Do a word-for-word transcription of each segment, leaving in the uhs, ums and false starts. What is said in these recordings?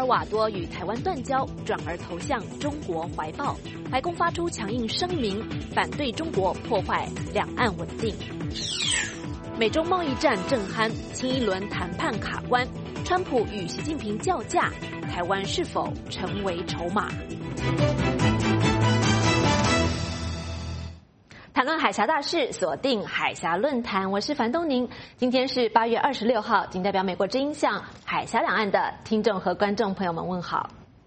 尔瓦多与台湾断交，转而投向中国怀抱。白宫发出强硬声明，反对中国破坏两岸稳定。美中贸易战正酣，新一轮谈判卡关，川普与习近平叫价，台湾是否成为筹码？谈论海峡大事，锁定海峡论坛，我是樊东宁。今天是八月二十六号，仅代表美国之音向海峡两岸的听众和观众朋友们问好。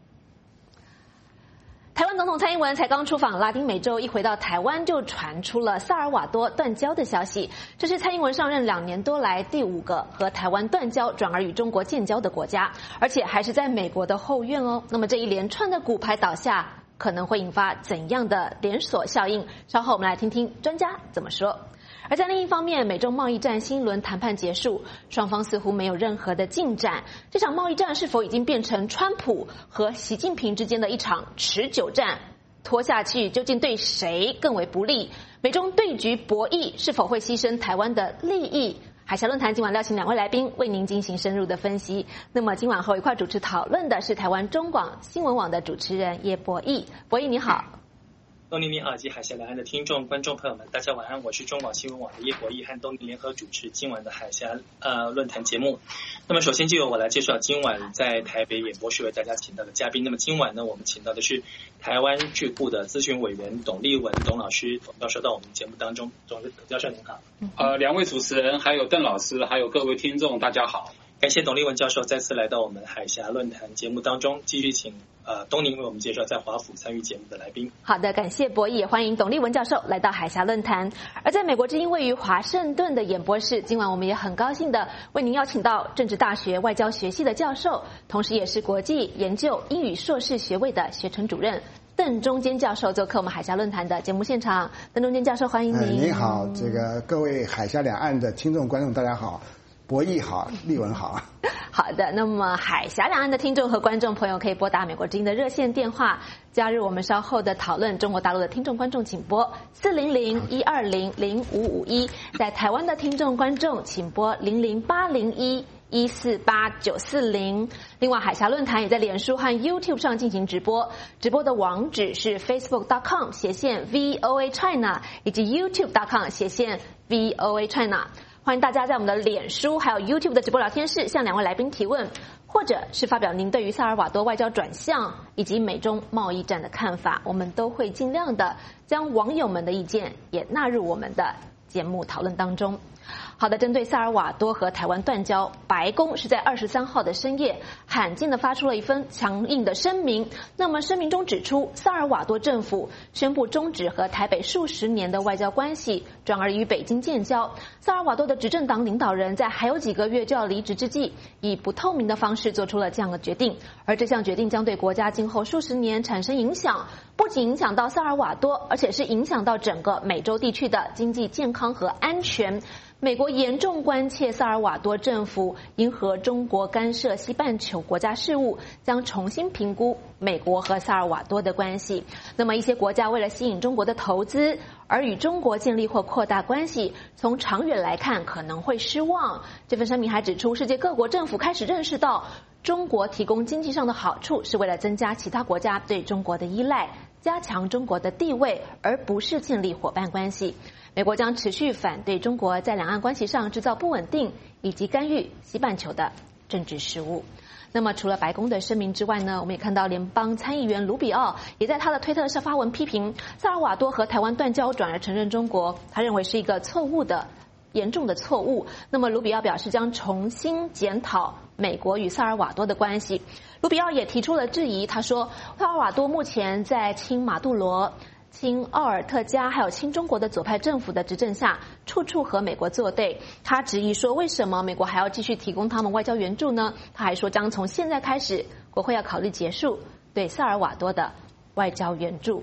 台湾总统蔡英文才刚出访拉丁美洲，一回到台湾就传出了萨尔瓦多断交的消息。这是蔡英文上任两年多来第五个和台湾断交转而与中国建交的国家，而且还是在美国的后院哦。那么这一连串的骨牌倒下，可能会引发怎样的连锁效应？稍后我们来听听专家怎么说。而在另一方面，美中贸易战新一轮谈判结束，双方似乎没有任何的进展。这场贸易战是否已经变成川普和习近平之间的一场持久战？拖下去究竟对谁更为不利？美中对局博弈是否会牺牲台湾的利益？海峡论坛今晚邀请两位来宾为您进行深入的分析。那么今晚和我一块主持讨论的是台湾中广新闻网的主持人叶博弈。博弈你好。 东宁你好，及海峡两岸的听众观众朋友们，大家晚安，我是中广新闻网的叶博弈，和东宁联合主持今晚的海峡呃论坛节目。那么首先就由我来介绍今晚在台北演播室为大家请到的嘉宾。那么今晚呢，我们请到的是台湾智库的咨询委员董立文董老师，董教授到我们节目当中。董教授您好。 呃，两位主持人，还有邓老师，还有各位听众，大家好。 感谢董立文教授再次来到我们海峡论坛节目当中，继续请呃东宁为我们介绍在华府参与节目的来宾。 好的，感谢博弈，也欢迎董立文教授来到海峡论坛。而在美国之音位于华盛顿的演播室，今晚我们也很高兴的为您邀请到政治大学外交学系的教授，同时也是国际研究英语硕士学位的学程主任邓中坚教授做客我们海峡论坛的节目现场。邓中坚教授，欢迎您。 您好，这个各位海峡两岸的听众观众大家好。博弈好，立文好。 好的，那么海峡两岸的听众和观众朋友可以拨打美国之音的热线电话，加入我们稍后的讨论。中国大陆的听众观众请拨四零零一二零零五五一，在台湾的听众观众请拨零零八零一一四八九四零。另外，海峡论坛也在脸书和 YouTube 上进行直播，直播的网址是 facebook dot com 斜线 V O A China 以及 YouTube dot com 斜线 V O A China。欢迎大家在我们的脸书还有 YouTube 的直播聊天室向两位来宾提问，或者是发表您对于萨尔瓦多外交转向以及美中贸易战的看法，我们都会尽量的将网友们的意见也纳入我们的节目讨论当中。好的，针对萨尔瓦多和台湾断交，白宫是在二十三号的深夜罕见的发出了一份强硬的声明。那么声明中指出，萨尔瓦多政府宣布终止和台北数十年的外交关系，转而与北京建交。萨尔瓦多的执政党领导人在还有几个月就要离职之际，以不透明的方式做出了这样的决定，而这项决定将对国家今后数十年产生影响，不仅影响到萨尔瓦多，而且是影响到整个美洲地区的经济健康和安全。美国严重关切萨尔瓦多政府因和中国干涉西半球国家事务，将重新评估美国和萨尔瓦多的关系。那么一些国家为了吸引中国的投资而与中国建立或扩大关系，从长远来看可能会失望。这份声明还指出，世界各国政府开始认识到，中国提供经济上的好处是为了增加其他国家对中国的依赖，加强中国的地位，而不是建立伙伴关系。美国将持续反对中国在两岸关系上制造不稳定，以及干预西半球的政治事务。那么除了白宫的声明之外呢，我们也看到联邦参议员卢比奥也在他的推特上发文批评萨尔瓦多和台湾断交转而承认中国，他认为是一个错误的严重的错误。那么卢比奥表示将重新检讨美国与萨尔瓦多的关系。卢比奥也提出了质疑，他说萨尔瓦多目前在亲马杜罗、亲奥尔特加还有亲中国的左派政府的执政下，处处和美国作对。他质疑说，为什么美国还要继续提供他们外交援助呢？他还说，将从现在开始，国会要考虑结束对萨尔瓦多的外交援助。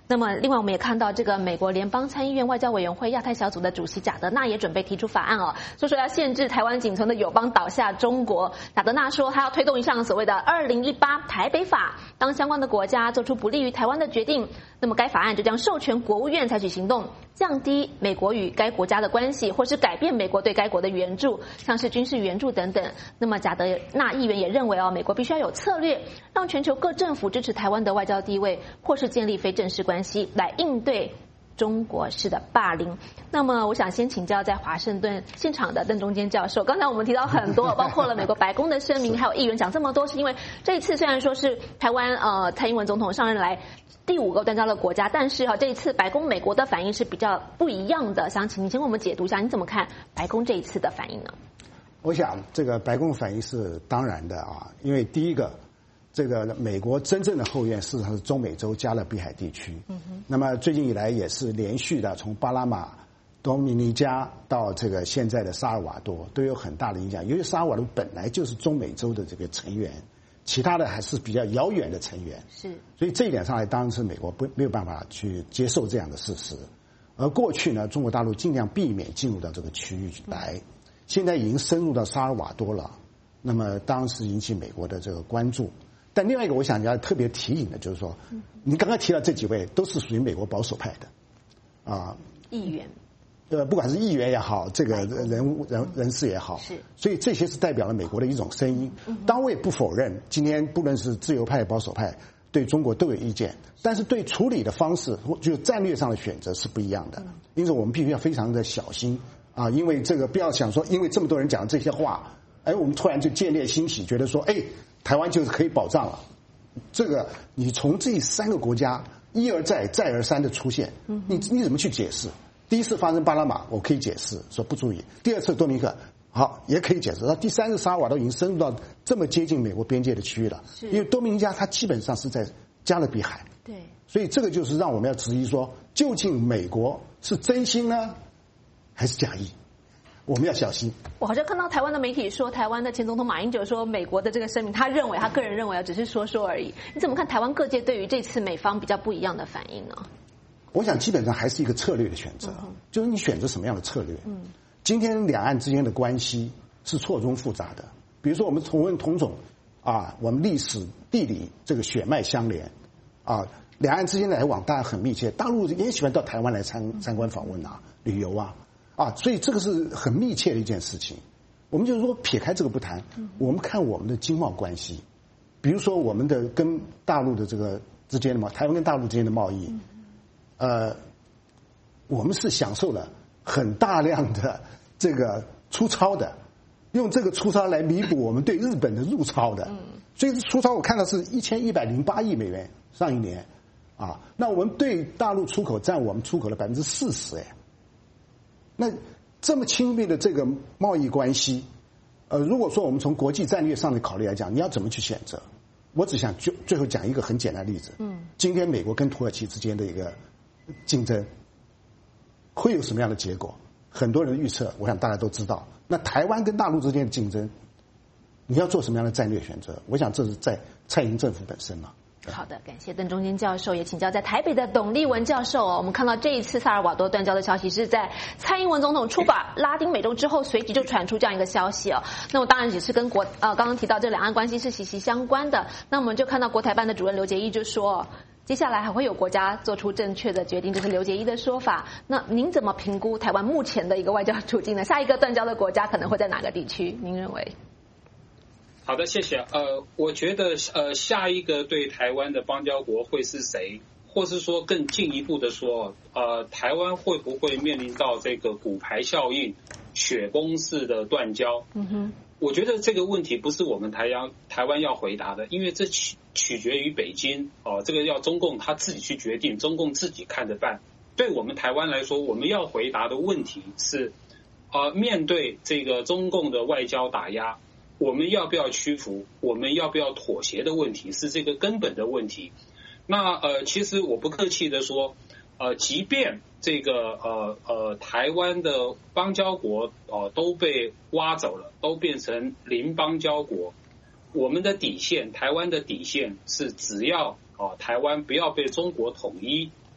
那么，另外我们也看到，这个美国联邦参议院外交委员会亚太小组的主席贾德纳也准备提出法案哦，说说要限制台湾仅存的友邦倒下中国。贾德纳说，他要推动一项所谓的二零一八台北法，当相关的国家做出不利于台湾的决定，那么该法案就将授权国务院采取行动，降低美国与该国家的关系，或是改变美国对该国的援助，像是军事援助等等。那么贾德纳议员也认为哦，美国必须要有策略，让全球各政府支持台湾的外交地位，或是建立非正式关系来应对中国式的霸凌。那么我想先请教在华盛顿现场的邓中坚教授，刚才我们提到很多，包括了美国白宫的声明，还有议员讲这么多，是因为这一次虽然说是台湾呃蔡英文总统上任来第五个断交的国家，但是哈、啊、这一次白宫美国的反应是比较不一样的，想请你先为我们解读一下，你怎么看白宫这一次的反应呢？ 我想这个白宫反应是当然的啊，因为第一个，这个美国真正的后院事实上是中美洲加勒比海地区。嗯哼。那么最近以来也是连续的，从巴拿马、多米尼加到这个现在的萨尔瓦多都有很大的影响。由于萨尔瓦多本来就是中美洲的这个成员，其他的还是比较遥远的成员。是。所以这一点上来，当然是美国不没有办法去接受这样的事实。而过去呢，中国大陆尽量避免进入到这个区域来。嗯，现在已经深入到萨尔瓦多了，那么当时引起美国的这个关注。但另外一个我想要特别提醒的就是说，你刚刚提到这几位都是属于美国保守派的，啊， 议员， 呃，不管是议员也好，这个人物人人士也好，是，所以这些是代表了美国的一种声音。当然我也不否认，今天不论是自由派、保守派对中国都有意见，但是对处理的方式或就战略上的选择是不一样的，因此我们必须要非常的小心。啊，因为这个不要想说，因为这么多人讲这些话，哎，我们突然就见猎欣喜，觉得说，哎，台湾就是可以保障了。这个你从这三个国家一而再、再而三的出现，你你怎么去解释？第一次发生巴拿马，我可以解释说不注意；第二次多米尼克，好也可以解释。到第三次萨尔瓦多已经深入到这么接近美国边界的区域了，因为多米尼加它基本上是在加勒比海，对，所以这个就是让我们要质疑说，究竟美国是真心呢？还是假意，我们要小心。 我好像看到台湾的媒体说，台湾的前总统马英九说，美国的这个声明，他认为他个人认为啊，只是说说而已。你怎么看台湾各界对于这次美方比较不一样的反应呢？ 我想基本上还是一个策略的选择，嗯、就是你选择什么样的策略。嗯，今天两岸之间的关系是错综复杂的，比如说我们同文同种啊，我们历史地理这个血脉相连啊，两岸之间的来往当然很密切，大陆也喜欢到台湾来参参观访问啊。旅游啊，啊，所以这个是很密切的一件事情。我们就是说撇开这个不谈，我们看我们的经贸关系，比如说我们的跟大陆的这个之间的贸，台湾跟大陆之间的贸易，呃，我们是享受了很大量的这个出超的，用这个出超来弥补我们对日本的入超的，所以出超我看到是一千一百零八亿美元上一年，啊，那我们对大陆出口占我们出口的百分之四十，哎。那这么亲密的这个贸易关系，呃，如果说我们从国际战略上的考虑来讲，你要怎么去选择？我只想就最后讲一个很简单的例子。嗯，今天美国跟土耳其之间的一个竞争会有什么样的结果？很多人预测，我想大家都知道。那台湾跟大陆之间的竞争，你要做什么样的战略选择？我想这是在蔡英政府本身嘛。 好的，感谢邓中坚教授，也请教在台北的董立文教授哦。我们看到这一次萨尔瓦多断交的消息是在蔡英文总统出访拉丁美洲之后，随即就传出这样一个消息哦。那么当然也是跟国呃刚刚提到这两岸关系是息息相关的。那我们就看到国台办的主任刘捷一就说，接下来还会有国家做出正确的决定，这是刘捷一的说法。那您怎么评估台湾目前的一个外交处境呢？下一个断交的国家可能会在哪个地区？您认为？ 好的，谢谢。呃，我觉得呃，下一个对台湾的邦交国会是谁，或是说更进一步的说，呃，台湾会不会面临到这个骨牌效应、雪崩式的断交？嗯哼，我觉得这个问题不是我们台湾台湾要回答的，因为这取取决于北京哦、呃，这个要中共他自己去决定，中共自己看着办。对我们台湾来说，我们要回答的问题是，呃，面对这个中共的外交打压。我们要不要屈服？我们要不要妥协的问题是这个根本的问题。那呃，其实我不客气的说，呃，即便这个呃呃台湾的邦交国哦、呃、都被挖走了，都变成零邦交国，我们的底线，台湾的底线是只要哦、呃、台湾不要被中国统一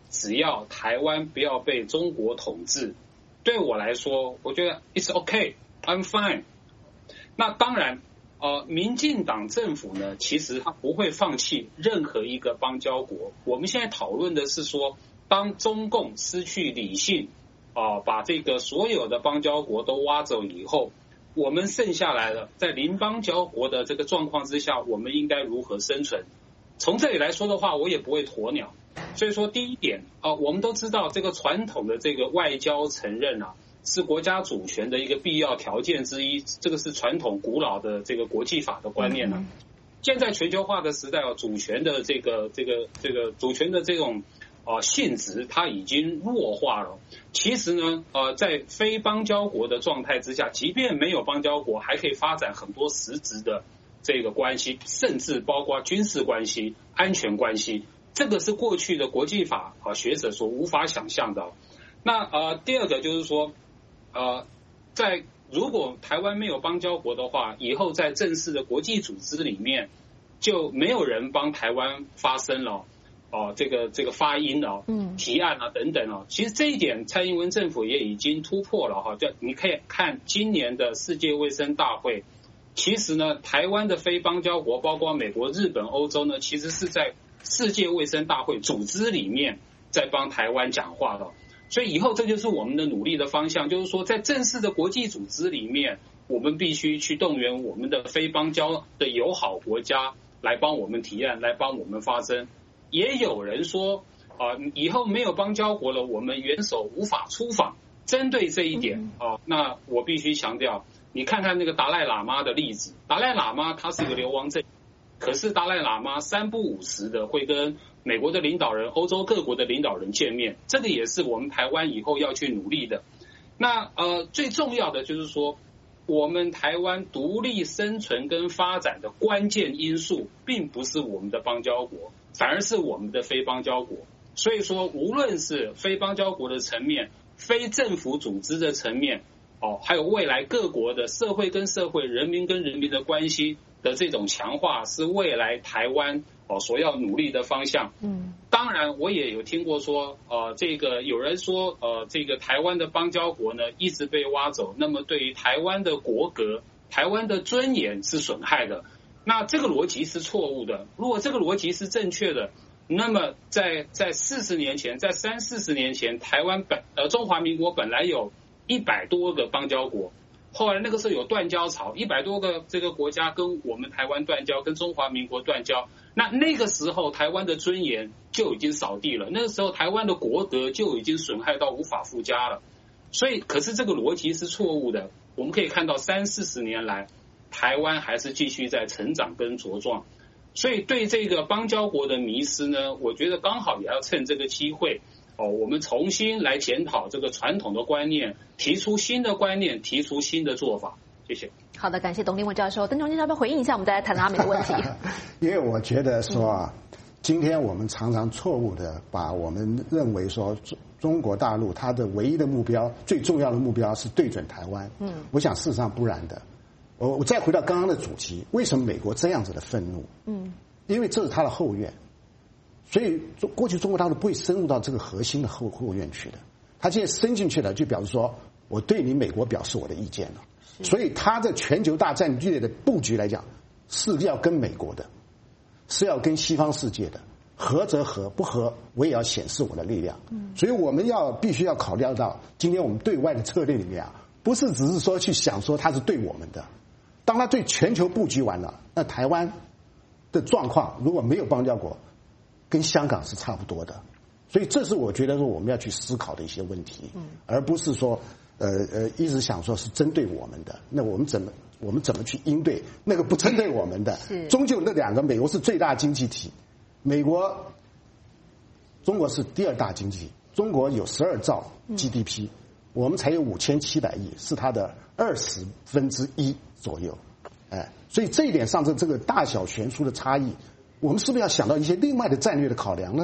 只要台湾不要被中国统治，对我来说，我觉得 it's okay, I'm fine。那当然，呃，民进党政府呢，其实他不会放弃任何一个邦交国。我们现在讨论的是说，当中共失去理性，啊、呃，把这个所有的邦交国都挖走以后，我们剩下来了，在零邦交国的这个状况之下，我们应该如何生存？从这里来说的话，我也不会鸵鸟。所以说，第一点啊、呃，我们都知道这个传统的这个外交承认啊，是国家主权的一个必要条件之一，这个是传统古老的这个国际法的观念呢、啊。现在全球化的时代啊，主权的这个这个这个主权的这种啊、呃、性质，它已经弱化了。其实呢，呃，在非邦交国的状态之下，即便没有邦交国，还可以发展很多实质的这个关系，甚至包括军事关系、安全关系。这个是过去的国际法啊学者所无法想象的。那呃，第二个就是说，呃，在如果台湾没有邦交国的话，以后在正式的国际组织里面就没有人帮台湾发声了，哦、呃，这个这个发音了，嗯，提案啊等等哦。其实这一点，蔡英文政府也已经突破了哈。就你可以看今年的世界卫生大会，其实呢，台湾的非邦交国，包括美国、日本、欧洲呢，其实是在世界卫生大会组织里面在帮台湾讲话的。所以以后这就是我们的努力的方向，就是说在正式的国际组织里面，我们必须去动员我们的非邦交的友好国家来帮我们提案，来帮我们发声。也有人说啊、呃，以后没有邦交国了，我们元首无法出访。针对这一点啊、呃，那我必须强调，你看看那个达赖喇嘛的例子，达赖喇嘛他是个流亡政，可是达赖喇嘛三不五时的会跟美国的领导人、欧洲各国的领导人见面，这个也是我们台湾以后要去努力的。那呃，最重要的就是说，我们台湾独立生存跟发展的关键因素，并不是我们的邦交国，反而是我们的非邦交国。所以说，无论是非邦交国的层面、非政府组织的层面，哦，还有未来各国的社会跟社会、人民跟人民的关系的这种强化，是未来台湾哦所要努力的方向。嗯，当然我也有听过说，呃，这个有人说，呃，这个台湾的邦交国呢一直被挖走，那么对于台湾的国格、台湾的尊严是损害的。那这个逻辑是错误的。如果这个逻辑是正确的，那么在在四十年前，在三四十年前，台湾本呃中华民国本来有一百多个邦交国。后来那个时候有断交潮，一百多个这个国家跟我们台湾断交，跟中华民国断交。那那个时候台湾的尊严就已经扫地了，那个时候台湾的国格就已经损害到无法复加了。所以，可是这个逻辑是错误的。我们可以看到三四十年来，台湾还是继续在成长跟茁壮。所以，对这个邦交国的迷思呢，我觉得刚好也要趁这个机会。哦，我们重新来检讨这个传统的观念，提出新的观念，提出新的做法。谢谢。好的，感谢董立文教授。邓中基要不要回应一下？我们再来谈阿美的问题。因为我觉得说啊，今天我们常常错误的把我们认为说中国大陆它的唯一的目标、最重要的目标是对准台湾。嗯，我想事实上不然的。我我再回到刚刚的主题，为什么美国这样子的愤怒？嗯，因为这是他的后院。所以，过去中国大陆不会深入到这个核心的后后院去的。他现在伸进去了，就表示说，我对你美国表示我的意见了。所以，他在全球大战略的布局来讲，是要跟美国的，是要跟西方世界的，合则合，不合我也要显示我的力量。所以，我们要必须要考虑到，今天我们对外的策略里面啊，不是只是说去想说他是对我们的。当他对全球布局完了，那台湾的状况如果没有邦交国，跟香港是差不多的，所以这是我觉得说我们要去思考的一些问题，嗯，而不是说呃呃一直想说是针对我们的，那我们怎么我们怎么去应对那个不针对我们的？终究那两个，美国是最大经济体，美国中国是第二大经济体，中国有十二兆 G D P，嗯，我们才有五千七百亿，是它的二十分之一左右，哎，所以这一点上这这个大小悬殊的差异。我们是不是要想到一些另外的战略的考量呢？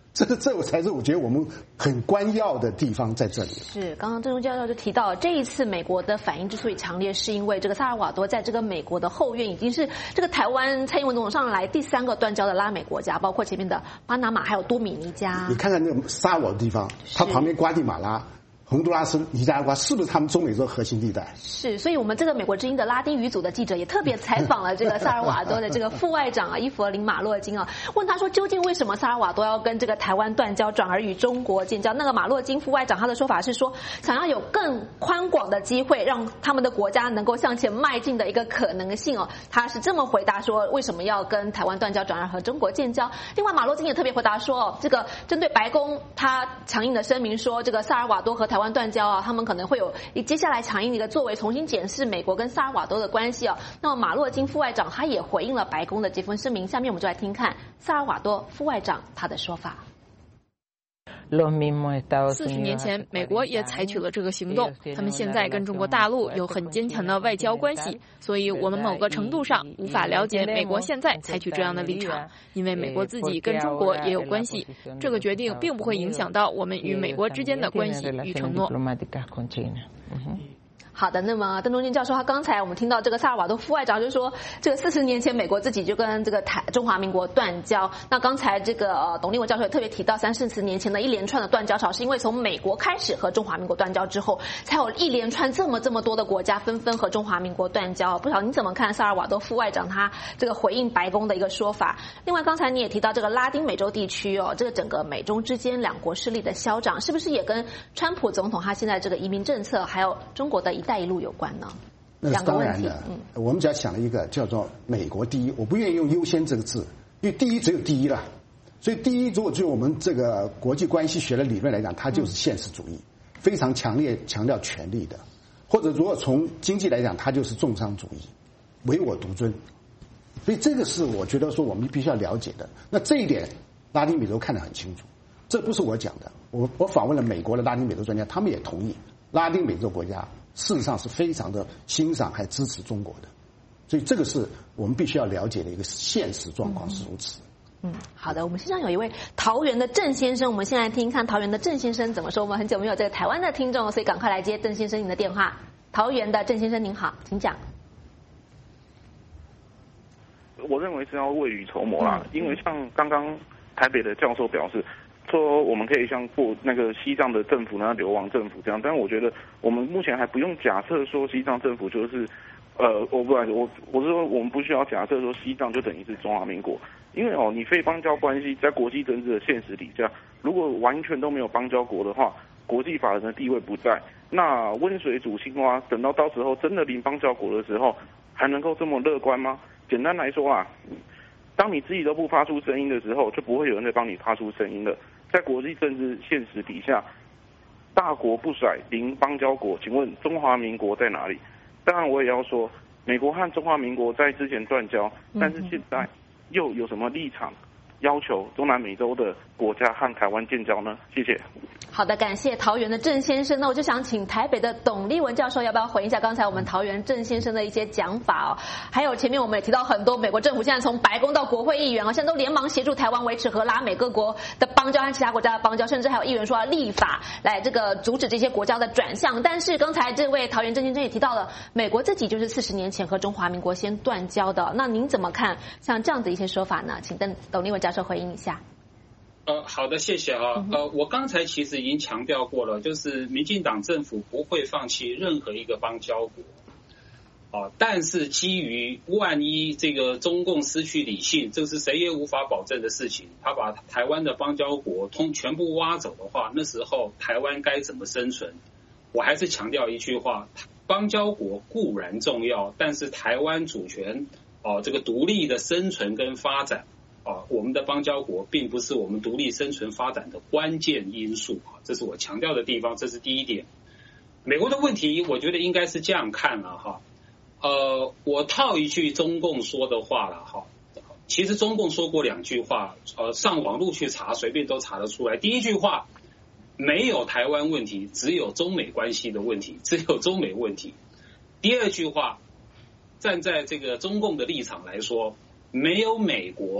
这这我才是我觉得我们很关要的地方在这里。 是，刚刚郑中教授就提到，这一次美国的反应之所以强烈，是因为这个萨尔瓦多在这个美国的后院已经是这个台湾蔡英文总统上来第三个断交的拉美国家，包括前面的巴拿马还有多米尼加。 你看看那个萨尔瓦多地方，它旁边瓜地马拉、洪都拉斯、尼加拉瓜，是不是他们中美洲核心地带？ 是，所以我们这个美国之音的拉丁语组的记者也特别采访了这个萨尔瓦多的这个副外长啊伊弗林马洛金啊，问他说究竟为什么萨尔瓦多要跟这个台湾断交，转而与中国建交？那个马洛金副外长他的说法是说，想要有更宽广的机会，让他们的国家能够向前迈进的一个可能性哦。他是这么回答说，为什么要跟台湾断交，转而和中国建交？另外，马洛金也特别回答说，这个针对白宫他强硬的声明说，这个萨尔瓦多和台湾断交啊，他们可能会有接下来强硬的一个作为，重新检视美国跟萨尔瓦多的关系啊。那么马洛金副外长他也回应了白宫的这份声明，下面我们就来听看萨尔瓦多副外长他的说法。 四十年前，美国也采取了这个行动。他们现在跟中国大陆有很坚强的外交关系，所以我们某个程度上无法了解美国现在采取这样的立场，因为美国自己跟中国也有关系。这个决定并不会影响到我们与美国之间的关系与承诺。 好的，那么邓中进教授他刚才我们听到这个萨尔瓦多副外长就说，这个四十年前美国自己就跟这个台中华民国断交。那刚才这个呃董立文教授也特别提到，三四十年前的一连串的断交潮，是因为从美国开始和中华民国断交之后，才有一连串这么这么多的国家纷纷和中华民国断交。不晓得你怎么看萨尔瓦多副外长他这个回应白宫的一个说法？另外，刚才你也提到这个拉丁美洲地区哦，这个整个美中之间两国势力的消长，是不是也跟川普总统他现在这个移民政策，还有中国的一带一路有关呢？ 那是当然的。嗯，我们只要想了一个叫做美国第一，我不愿意用优先这个字，因为第一只有第一了。所以第一，如果就我们这个国际关系学的理论来讲，它就是现实主义，非常强烈强调权力的；或者如果从经济来讲，它就是重商主义，唯我独尊。所以这个是我觉得说我们必须要了解的。那这一点，拉丁美洲看得很清楚，这不是我讲的。我我访问了美国的拉丁美洲专家，他们也同意，拉丁美洲国家事实上是非常的欣赏还支持中国的，所以这个是我们必须要了解的一个现实状况是如此。 嗯，好的，我们现场有一位桃园的郑先生，我们先来听看桃园的郑先生怎么说。我们很久没有这个台湾的听众，所以赶快来接郑先生您的电话。桃园的郑先生您好，请讲。 我认为是要未雨绸缪啦，因为像刚刚台北的教授表示说，我们可以像过那个西藏的政府那流亡政府这样，但我觉得我们目前还不用假设说西藏政府就是，呃，我不然我我是说我们不需要假设说西藏就等于是中华民国，因为哦，你非邦交关系在国际政治的现实底下，如果完全都没有邦交国的话，国际法人的地位不在，那温水煮青蛙，等到到时候真的临邦交国的时候，还能够这么乐观吗？简单来说啊，当你自己都不发出声音的时候，就不会有人再帮你发出声音了。在国际政治现实底下，大国不甩临邦交国，请问中华民国在哪里？当然，我也要说，美国和中华民国在之前断交，但是现在又有什么立场要求中南美洲的国家和台湾建交呢？谢谢。 好的，感谢桃园的郑先生。那我就想请台北的董立文教授，要不要回应一下刚才我们桃园郑先生的一些讲法哦？还有前面我们也提到很多，美国政府现在从白宫到国会议员哦，现在都连忙协助台湾维持和拉美各国的邦交和其他国家的邦交，甚至还有议员说要立法来这个阻止这些国家的转向。但是刚才这位桃园郑先生也提到了，美国自己就是四十年前和中华民国先断交的。那您怎么看像这样的一些说法呢？请邓董立文教授回应一下。 呃，好的，谢谢啊。呃，我刚才其实已经强调过了，就是民进党政府不会放弃任何一个邦交国，啊，但是基于万一这个中共失去理性，这是谁也无法保证的事情，他把台湾的邦交国通全部挖走的话，那时候台湾该怎么生存？我还是强调一句话，邦交国固然重要，但是台湾主权哦、啊，这个独立的生存跟发展。啊，我们的邦交国并不是我们独立生存发展的关键因素啊，这是我强调的地方，这是第一点。美国的问题，我觉得应该是这样看了哈。呃，我套一句中共说的话了哈。其实中共说过两句话，呃，上网路去查，随便都查得出来。第一句话，没有台湾问题，只有中美关系的问题，只有中美问题。第二句话，站在这个中共的立场来说，没有美国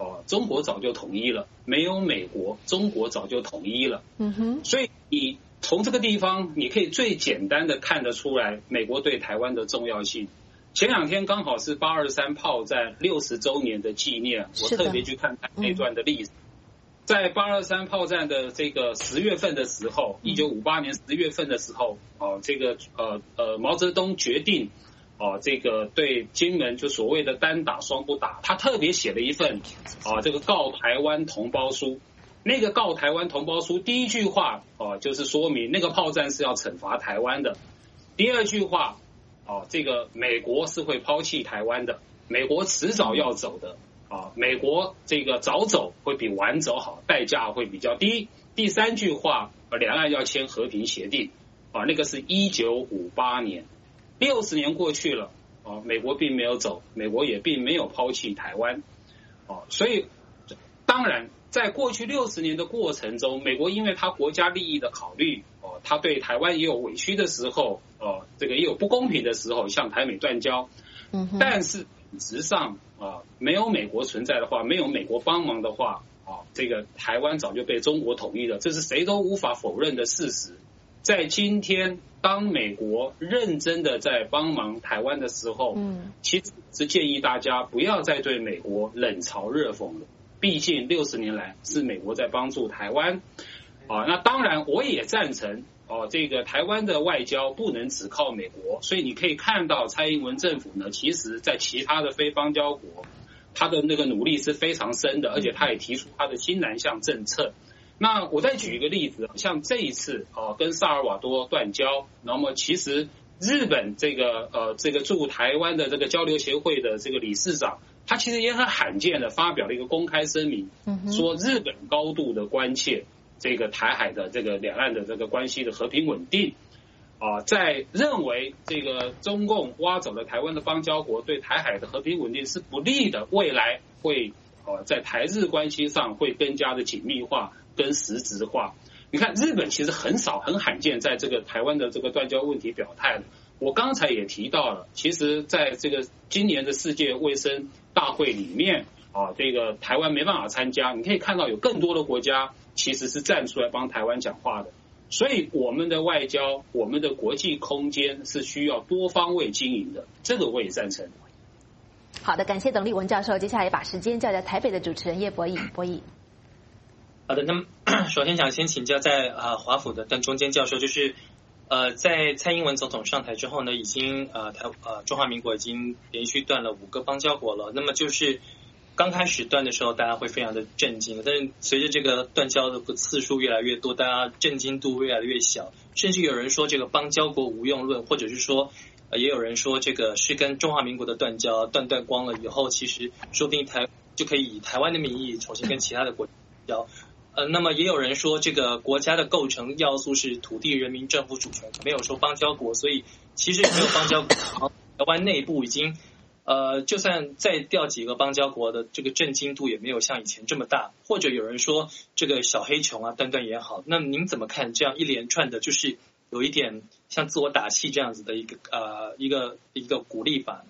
哦，中国早就统一了，没有美国，中国早就统一了。 嗯哼， 所以你从这个地方，你可以最简单的看得出来美国对台湾的重要性。前两天刚好是八二三炮战六十周年的纪念，我特别去看看那段的历史。在八二三炮战的这个十月份的时候，一九五八年十月份的时候，哦，这个呃呃毛泽东决定，哦，这个对金门就所谓的单打双不打，他特别写了一份啊这个告台湾同胞书。那个告台湾同胞书第一句话哦，就是说明那个炮战是要惩罚台湾的。第二句话哦，这个美国是会抛弃台湾的，美国迟早要走的。啊，美国这个早走会比晚走好，代价会比较低。第三句话，两岸要签和平协定，啊，那个是一九五八年，六十年过去了，啊，美国并没有走，美国也并没有抛弃台湾，啊，所以当然在过去六十年的过程中，美国因为他国家利益的考虑，哦，他对台湾也有委屈的时候，哦，这个也有不公平的时候，像台美断交，嗯，但是本质上啊，没有美国存在的话，没有美国帮忙的话，啊，这个台湾早就被中国统一了，这是谁都无法否认的事实。在今天，当美国认真的在帮忙台湾的时候，嗯，其实是建议大家不要再对美国冷嘲热讽了。毕竟六十年来是美国在帮助台湾，啊，那当然我也赞成。哦，这个台湾的外交不能只靠美国，所以你可以看到蔡英文政府呢，其实在其他的非邦交国，他的那个努力是非常深的，而且他也提出他的新南向政策。那我再举一个例子，像这一次啊，跟萨尔瓦多断交，那么其实日本这个呃这个驻台湾的这个交流协会的这个理事长，他其实也很罕见的发表了一个公开声明，说日本高度的关切这个台海的这个两岸的这个关系的和平稳定，啊，在认为这个中共挖走了台湾的邦交国对台海的和平稳定是不利的，未来会呃在台日关系上会更加的紧密化跟实质化。你看日本其实很少很罕见在这个台湾的这个断交问题表态了。我刚才也提到了，其实在这个今年的世界卫生大会里面啊，这个台湾没办法参加，你可以看到有更多的国家其实是站出来帮台湾讲话的。所以我们的外交，我们的国际空间是需要多方位经营的，这个我也赞成。 好的，感谢董立文教授。接下来把时间交给台北的主持人叶博弈。博弈。 好的，那么首先想先请教在啊华府的邓中坚教授，就是呃在蔡英文总统上台之后呢，已经呃台呃中华民国已经连续断了五个邦交国了。那么就是刚开始断的时候，大家会非常的震惊，但是随着这个断交的次数越来越多，大家震惊度越来越小，甚至有人说这个邦交国无用论，或者是说呃也有人说这个是跟中华民国的断交断断光了以后，其实说不定台就可以以台湾的名义重新跟其他的国家交。呃，那么也有人说，这个国家的构成要素是土地、人民、政府主权，没有说邦交国，所以其实也没有邦交国。台湾内部已经，呃，就算再调几个邦交国的这个震惊度也没有像以前这么大。或者有人说，这个小黑熊啊，断断也好。那您怎么看这样一连串的，就是有一点像自我打气这样子的一个呃一个一个鼓励法呢？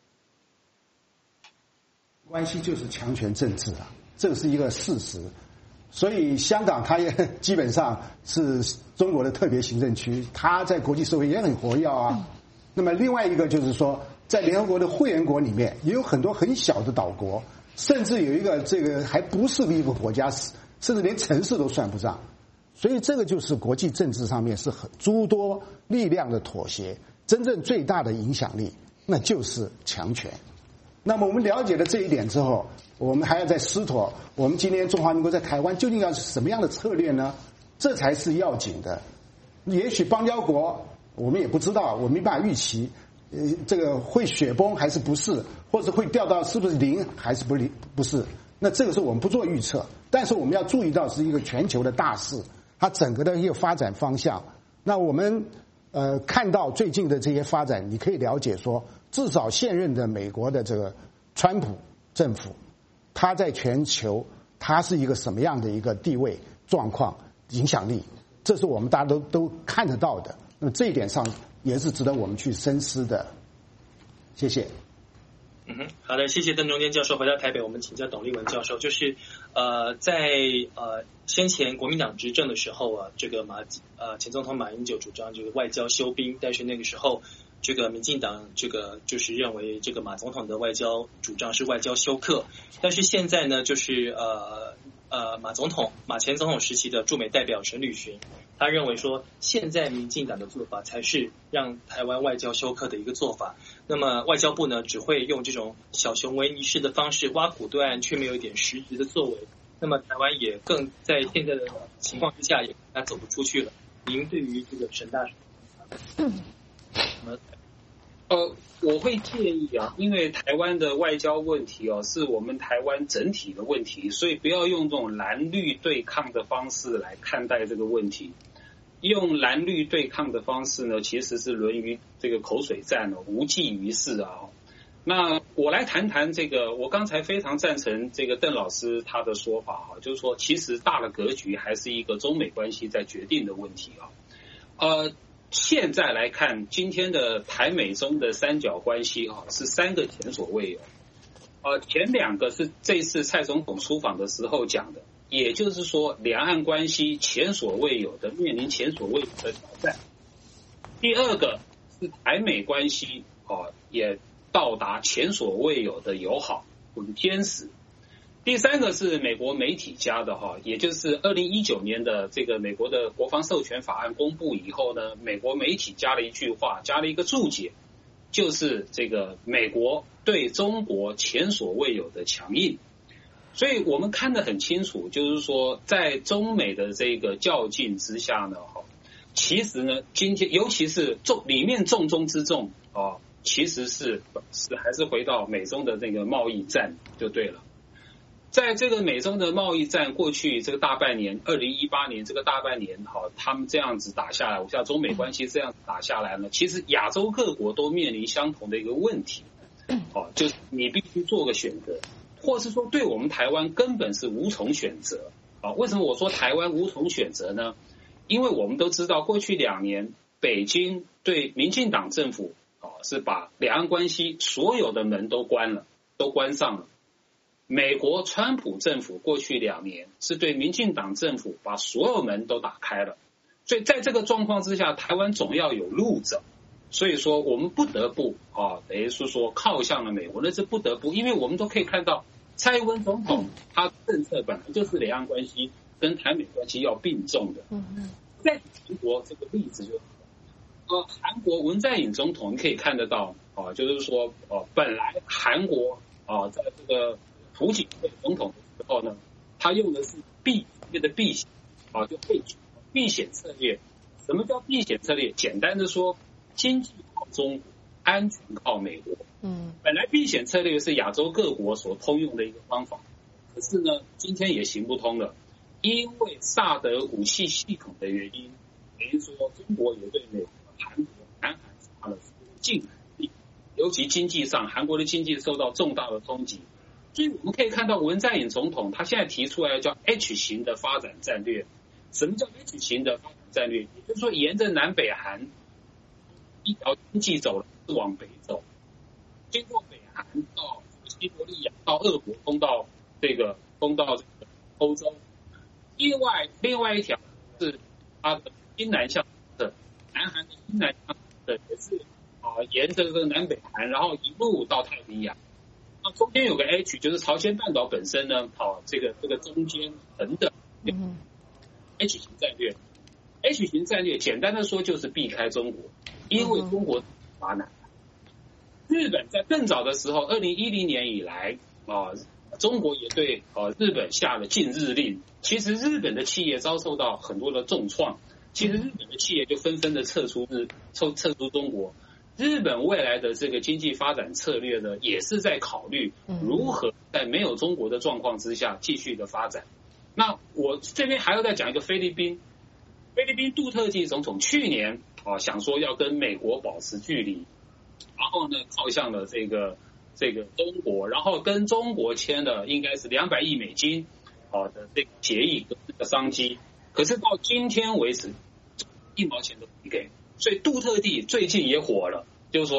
关系就是强权政治啊，这个是一个事实。所以香港它也基本上是中国的特别行政区，它在国际社会也很活跃啊。那么另外一个就是说，在联合国的会员国里面，也有很多很小的岛国，甚至有一个这个还不是一个国家，甚至连城市都算不上。所以这个就是国际政治上面是很诸多力量的妥协，真正最大的影响力那就是强权。那么我们了解了这一点之后，我们还要再思索，我们今天中华民国在台湾究竟要是什么样的策略呢？这才是要紧的。也许邦交国我们也不知道，我没办法预期，呃，这个会雪崩还是不是，或者会掉到是不是零还是不零不是？那这个是我们不做预测，但是我们要注意到是一个全球的大事，它整个的一个发展方向。那我们呃看到最近的这些发展，你可以了解说，至少现任的美国的这个川普政府，他在全球他是一个什么样的一个地位状况影响力，这是我们大家都都看得到的。那么这一点上也是值得我们去深思的。谢谢。 嗯哼，好的，谢谢邓中坚教授。回到台北，我们请教董立文教授，就是呃，在呃先前国民党执政的时候啊，这个马呃前总统马英九主张这个外交休兵，但是那个时候这个民进党这个就是认为这个马总统的外交主张是外交休克，但是现在呢，就是呃呃马总统马前总统时期的驻美代表沈履巡，他认为说现在民进党的做法才是让台湾外交休克的一个做法。那么外交部呢，只会用这种小熊维尼式的方式挖苦对岸，却没有一点实质的作为。那么台湾也更在现在的情况之下，也他走不出去了。您对于这个沈大使，嗯，什么？ 呃，我会建议啊，因为台湾的外交问题哦，是我们台湾整体的问题，所以不要用这种蓝绿对抗的方式来看待这个问题。用蓝绿对抗的方式呢，其实是沦于这个口水战哦，无济于事啊。那我来谈谈这个，我刚才非常赞成这个邓老师他的说法哈，就是说其实大的格局还是一个中美关系在决定的问题啊。呃，现在来看今天的台美中的三角关系啊，是三个前所未有。呃，前两个是这次蔡总统出访的时候讲的。也就是说，两岸关系前所未有的面临前所未有的挑战。第二个是台美关系啊，也到达前所未有的友好或者坚实。第三个是美国媒体家的哈，也就是二零一九年的这个美国的国防授权法案公布以后呢，美国媒体加了一句话，加了一个注解，就是这个美国对中国前所未有的强硬。所以我们看得很清楚，就是说在中美的这个较劲之下呢，哈，其实呢，今天尤其是重里面重中之重啊，其实是是还是回到美中的那个贸易战就对了。在这个美中的贸易战过去这个大半年，二零一八年这个大半年，哈，他们这样子打下来，像中美关系这样打下来呢，其实亚洲各国都面临相同的一个问题，哦，就是你必须做个选择。或是说对我们台湾根本是无从选择啊？为什么我说台湾无从选择呢？因为我们都知道，过去两年北京对民进党政府啊是把两岸关系所有的门都关了，都关上了。美国川普政府过去两年是对民进党政府把所有门都打开了，所以在这个状况之下，台湾总要有路走。所以说我们不得不啊，等于是说靠向了美国，那是不得不，因为我们都可以看到蔡英文总统他政策本来就是两岸关系跟台美关系要并重的。在韩国这个例子就，呃，韩国文在寅总统你可以看得到啊，就是说呃，本来韩国啊在这个朴槿惠总统的时候呢，他用的是避的避险啊，就避避险策略。什么叫避险策略？简单的说，经济靠中国，安全靠美国。嗯，本来避险策略是亚洲各国所通用的一个方法，可是呢，今天也行不通了，因为萨德武器系统的原因，等于说中国也对美国、韩国、南韩下了禁令，尤其经济上，韩国的经济受到重大的冲击。所以我们可以看到文在寅总统他现在提出来叫 H 型的发展战略。什么叫 H 型的发展战略？也就是说，沿着南北韩一条经济走廊往北走，经过北韩到西伯利亚，到俄国，通到这个通到这个欧洲。另外，另外一条是它的新南向的，南韩的新南向的也是啊，沿着这个南北韩，然后一路到太平洋。那中间有个 H， 就是朝鲜半岛本身呢，好、啊，这个这个中间等等。嗯 H 型战略 ，H 型战略简单的说就是避开中国，因为中国发难。日本在更早的时候，二零一零年以来啊，中国也对啊日本下了禁日令。其实日本的企业遭受到很多的重创，其实日本的企业就纷纷的撤出日撤撤出中国。日本未来的这个经济发展策略呢，也是在考虑如何在没有中国的状况之下继续的发展。那我这边还要再讲一个菲律宾，菲律宾杜特地总统去年啊想说要跟美国保持距离，然后呢靠向了这个这个中国，然后跟中国签了应该是两百亿美金啊的这个协议跟这个商机，可是到今天为止一毛钱都没给，所以杜特地最近也火了，就是说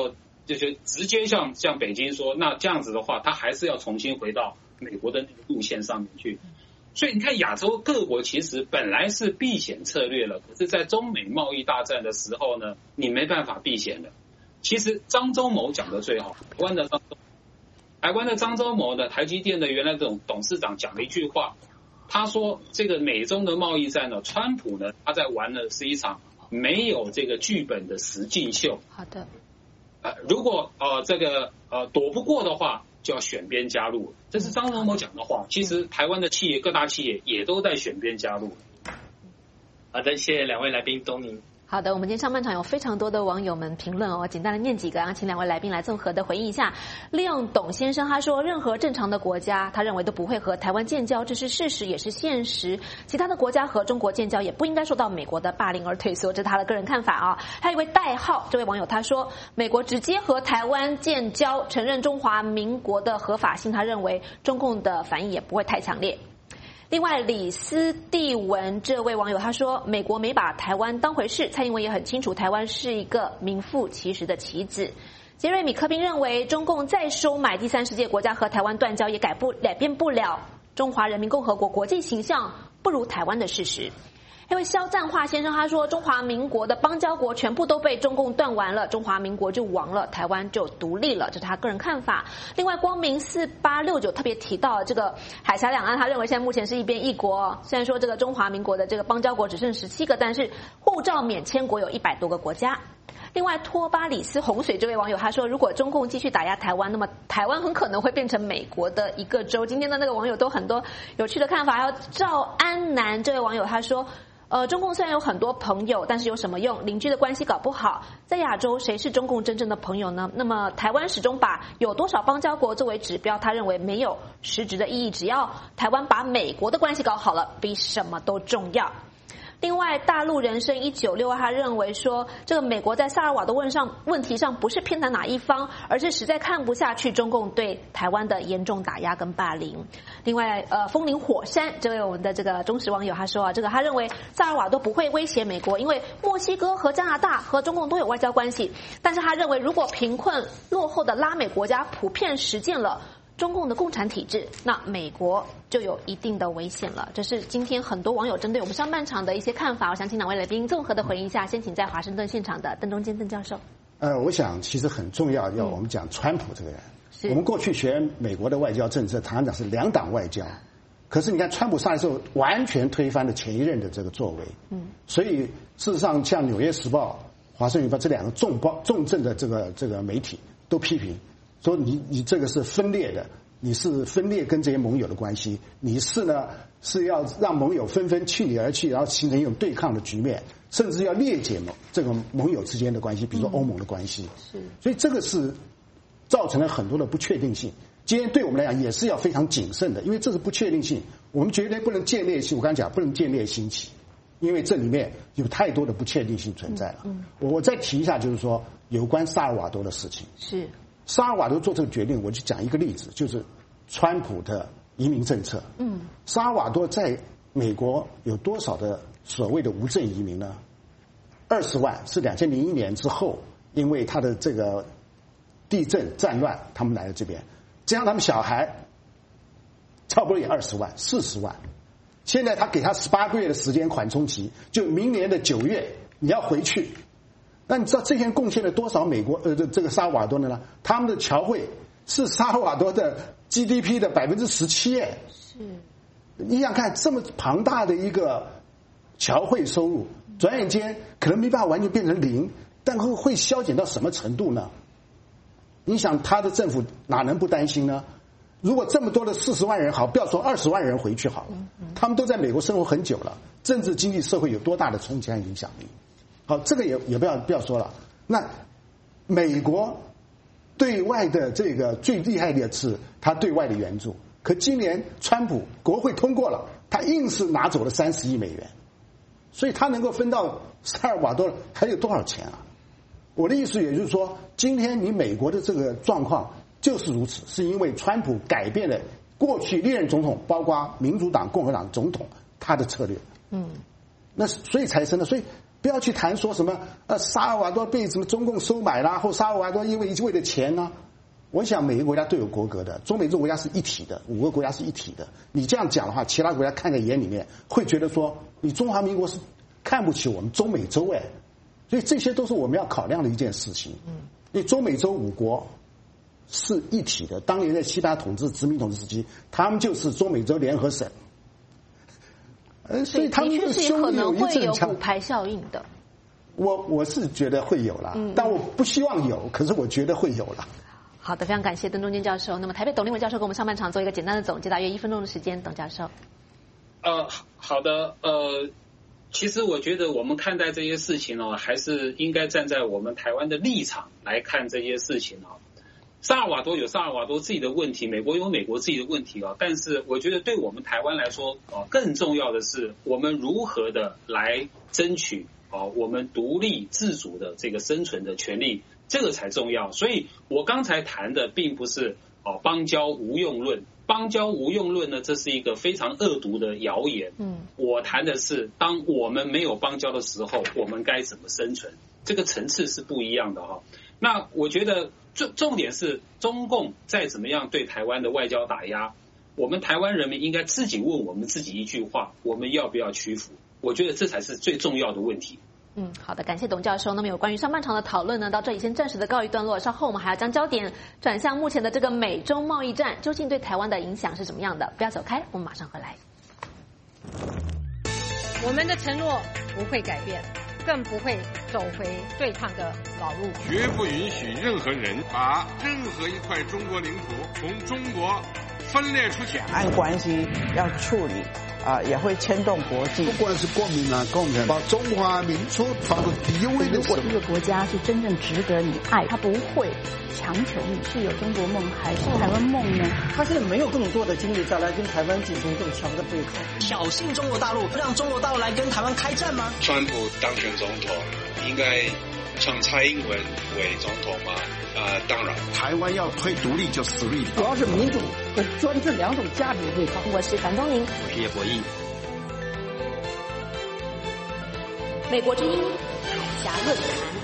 就是直接向向北京说，那这样子的话，他还是要重新回到美国的那个路线上面去。所以你看，亚洲各国其实本来是避险策略了，可是在中美贸易大战的时候呢，你没办法避险了。其实张忠谋讲的最好，台湾的张忠台湾的张忠谋呢，台积电的原来这种董事长讲了一句话，他说这个美中的贸易战呢，川普呢他在玩的是一场没有这个剧本的实境秀。 好的。 呃，如果呃这个呃躲不过的话，就要选边加入，这是张忠谋讲的话。其实台湾的企业，各大企业也都在选边加入。 好的，谢谢两位来宾，东宁。 好的，我们今天上半场有非常多的网友们评论哦，简单的念几个，然后请两位来宾来综合的回应一下。利用董先生他说，任何正常的国家，他认为都不会和台湾建交，这是事实也是现实。其他的国家和中国建交也不应该受到美国的霸凌而退缩，这是他的个人看法啊。还有一位代号，这位网友他说，美国直接和台湾建交，承认中华民国的合法性，他认为中共的反应也不会太强烈。另外，李斯蒂文这位网友他说，美国没把台湾当回事，蔡英文也很清楚，台湾是一个名副其实的棋子。杰瑞米科宾认为，中共再收买第三世界国家和台湾断交，也改不改变不了中华人民共和国国际形象不如台湾的事实。因为肖赞化先生他说，中华民国的邦交国全部都被中共断完了，中华民国就亡了，台湾就独立了，这是他个人看法。另外，光明四八六九特别提到这个海峡两岸，他认为现在目前是一边一国，虽然说这个中华民国的这个邦交国只剩十七个，但是护照免签国有一百多个国家。另外，托巴里斯洪水这位网友他说，如果中共继续打压台湾，那么台湾很可能会变成美国的一个州。今天的那个网友都很多有趣的看法。还有赵安南这位网友他说，呃，中共虽然有很多朋友，但是有什么用？邻居的关系搞不好，在亚洲谁是中共真正的朋友呢？那么台湾始终把有多少邦交国作为指标，他认为没有实质的意义。只要台湾把美国的关系搞好了，比什么都重要。另外，大陆人生一九六二他认为说，这个美国在萨尔瓦多问上问题上不是偏袒哪一方，而是实在看不下去中共对台湾的严重打压跟霸凌。另外，呃，风林火山这位我们的这个忠实网友他说啊，这个他认为萨尔瓦多不会威胁美国，因为墨西哥和加拿大和中共都有外交关系。但是他认为，如果贫困落后的拉美国家普遍实践了中共的共产体制，那美国就有一定的危险了。这是今天很多网友针对我们上半场的一些看法，我想请两位来宾综合的回应一下。先请在华盛顿现场的邓中坚邓教授。 呃，我想其实很重要，要我们讲川普这个人。嗯、我们过去学美国的外交政策，常常讲是两党外交，可是你看川普上来之后，完全推翻了前一任的这个作为。嗯，所以事实上，像《纽约时报》、《华盛顿邮报》这两个重报重症的这个这个媒体都批评。说你你这个是分裂的，你是分裂跟这些盟友的关系，你是呢是要让盟友纷纷弃你而去，然后形成一种对抗的局面，甚至要裂解盟这个盟友之间的关系，比如说欧盟的关系。是，所以这个是造成了很多的不确定性。今天对我们来讲也是要非常谨慎的，因为这是不确定性，我们绝对不能见猎心。我刚才讲不能见猎心起，因为这里面有太多的不确定性存在了。嗯，我再提一下，就是说有关萨尔瓦多的事情。是。萨尔瓦多做这个决定，我就讲一个例子，就是川普的移民政策。嗯，萨尔瓦多在美国有多少的所谓的无证移民呢？二十万是两千零一年之后，因为他的这个地震战乱，他们来了这边，这样他们小孩差不多也二十万，四十万。现在他给他十八个月的时间缓冲期，就明年的九月你要回去。那你知道这些人贡献了多少美国呃这个萨尔瓦多呢？他们的侨汇是萨尔瓦多的 G D P 的百分之十七哎，是，你想看这么庞大的一个侨汇收入，转眼间可能没办法完全变成零，但会会削减到什么程度呢？你想他的政府哪能不担心呢？如果这么多的四十万人好，不要说二十万人回去好了，他们都在美国生活很久了，政治经济社会有多大的冲击和影响力？好，这个也也不要不要说了。那美国对外的这个最厉害的是他对外的援助，可今年川普国会通过了，他硬是拿走了三十亿美元，所以他能够分到萨尔瓦多还有多少钱啊？我的意思也就是说，今天你美国的这个状况就是如此，是因为川普改变了过去历任总统，包括民主党、共和党总统他的策略。嗯，那所以才生的。所以不要去谈说什么呃萨尔瓦多被什么中共收买啦，或萨尔瓦多因为为了钱呢、啊？我想每个国家都有国格的，中美洲国家是一体的，五个国家是一体的。你这样讲的话，其他国家看在眼里面，会觉得说你中华民国是看不起我们中美洲哎，所以这些都是我们要考量的一件事情。嗯，因为中美洲五国是一体的，当年在西班牙统治殖民统治时期，他们就是中美洲联合省。呃，所以他们的兄弟友谊是很强， 骨牌效应的。 我我是觉得会有啦，嗯、但我不希望有，可是我觉得会有啦。 好的，非常感谢邓中坚教授。那么台北董立文教授给我们上半场做一个简单的总结，大约一分钟的时间，董教授。 呃，好的，呃，其实我觉得我们看待这些事情呢，还是应该站在我们台湾的立场来看这些事情啊。萨尔瓦多有萨尔瓦多自己的问题，美国有美国自己的问题啊。但是我觉得对我们台湾来说啊，更重要的是我们如何的来争取啊我们独立自主的这个生存的权利，这个才重要。所以我刚才谈的并不是啊邦交无用论，邦交无用论呢，这是一个非常恶毒的谣言。嗯，我谈的是当我们没有邦交的时候，我们该怎么生存，这个层次是不一样的哈。那我觉得重重点是中共再怎么样对台湾的外交打压，我们台湾人民应该自己问我们自己一句话：我们要不要屈服？我觉得这才是最重要的问题。 嗯，好的，感谢董教授。那么有关于上半场的讨论呢，到这里先暂时的告一段落。稍后我们还要将焦点转向目前的这个美中贸易战，究竟对台湾的影响是什么样的？不要走开，我们马上回来。 我们的承诺不会改变，更不会走回对抗的老路， 绝不允许任何人把任何一块中国领土从中国分裂出去。 两岸关系要处理啊、呃，也会牵动国际。 不管是国民啊、共产，把中华民族放在第一位的时候， 如果一个国家是真正值得你爱，他不会强求你是有中国梦还是台湾梦呢？ 他现在没有更多的精力再来跟台湾进行更强的对抗， 挑衅中国大陆，让中国大陆来跟台湾开战吗？ 川普当选总统，应该让蔡英文为总统吗？啊、呃，当然， 台湾要推独立就实力， 主要是民主和专制两种价值对抗。 我是樊东宁， 我是叶博弈。 美国之音海峡论坛。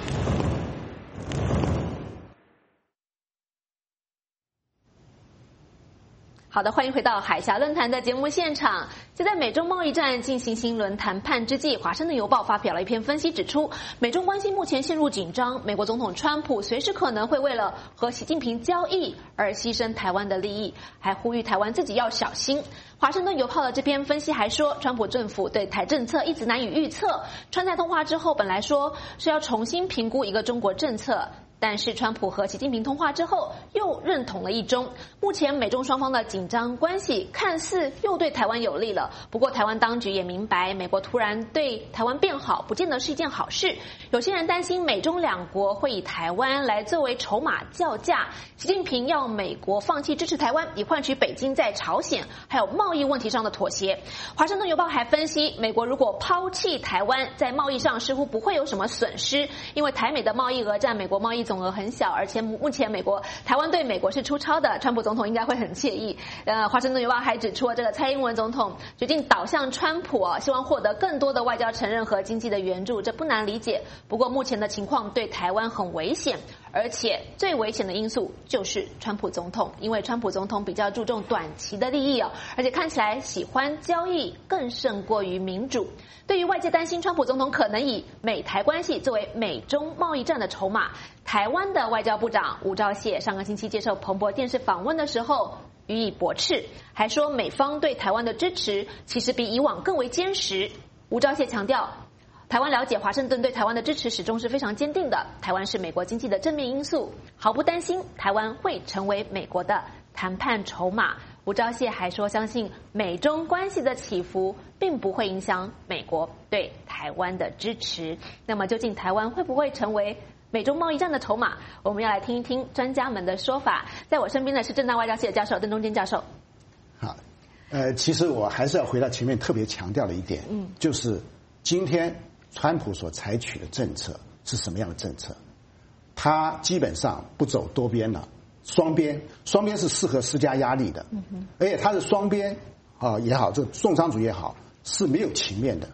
好的，欢迎回到海峡论坛的节目现场。就在美中贸易战进行新轮谈判之际，华盛顿邮报发表了一篇分析，指出美中关系目前陷入紧张，美国总统川普随时可能会为了和习近平交易而牺牲台湾的利益，还呼吁台湾自己要小心。华盛顿邮报的这篇分析还说，川普政府对台政策一直难以预测，川台通话之后本来说是要重新评估一个中国政策，但是川普和习近平通话之后又认同了一中，目前美中双方的紧张关系看似又对台湾有利了。不过台湾当局也明白，美国突然对台湾变好不见得是一件好事，有些人担心美中两国会以台湾来作为筹码叫价，习近平要美国放弃支持台湾，以换取北京在朝鲜还有贸易问题上的妥协。华盛顿邮报还分析，美国如果抛弃台湾，在贸易上似乎不会有什么损失，因为台美的贸易额占美国贸易总额很小，而且目前美国台湾对美国是出超的，川普总统应该会很惬意。呃，华盛顿邮报还指出，这个蔡英文总统决定倒向川普啊，希望获得更多的外交承认和经济的援助，这不难理解。不过目前的情况对台湾很危险，而且最危险的因素就是川普总统，因为川普总统比较注重短期的利益啊，而且看起来喜欢交易更胜过于民主。对于外界担心川普总统可能以美台关系作为美中贸易战的筹码，台湾的外交部长吴钊燮上个星期接受彭博电视访问的时候予以驳斥，还说美方对台湾的支持其实比以往更为坚实。吴钊燮强调，台湾了解华盛顿对台湾的支持始终是非常坚定的，台湾是美国经济的正面因素，毫不担心台湾会成为美国的谈判筹码。吴钊燮还说，相信美中关系的起伏并不会影响美国对台湾的支持。那么究竟台湾会不会成为美中贸易战的筹码？我们要来听一听专家们的说法。在我身边的是政大外交系的教授邓中坚教授。 好，呃，其实我还是要回到前面特别强调的一点，嗯，就是今天川普所采取的政策是什么样的政策？他基本上不走多边了。双边，双边是适合施加压力的，而且它的双边啊也好，这个重商主义也好是没有情面的。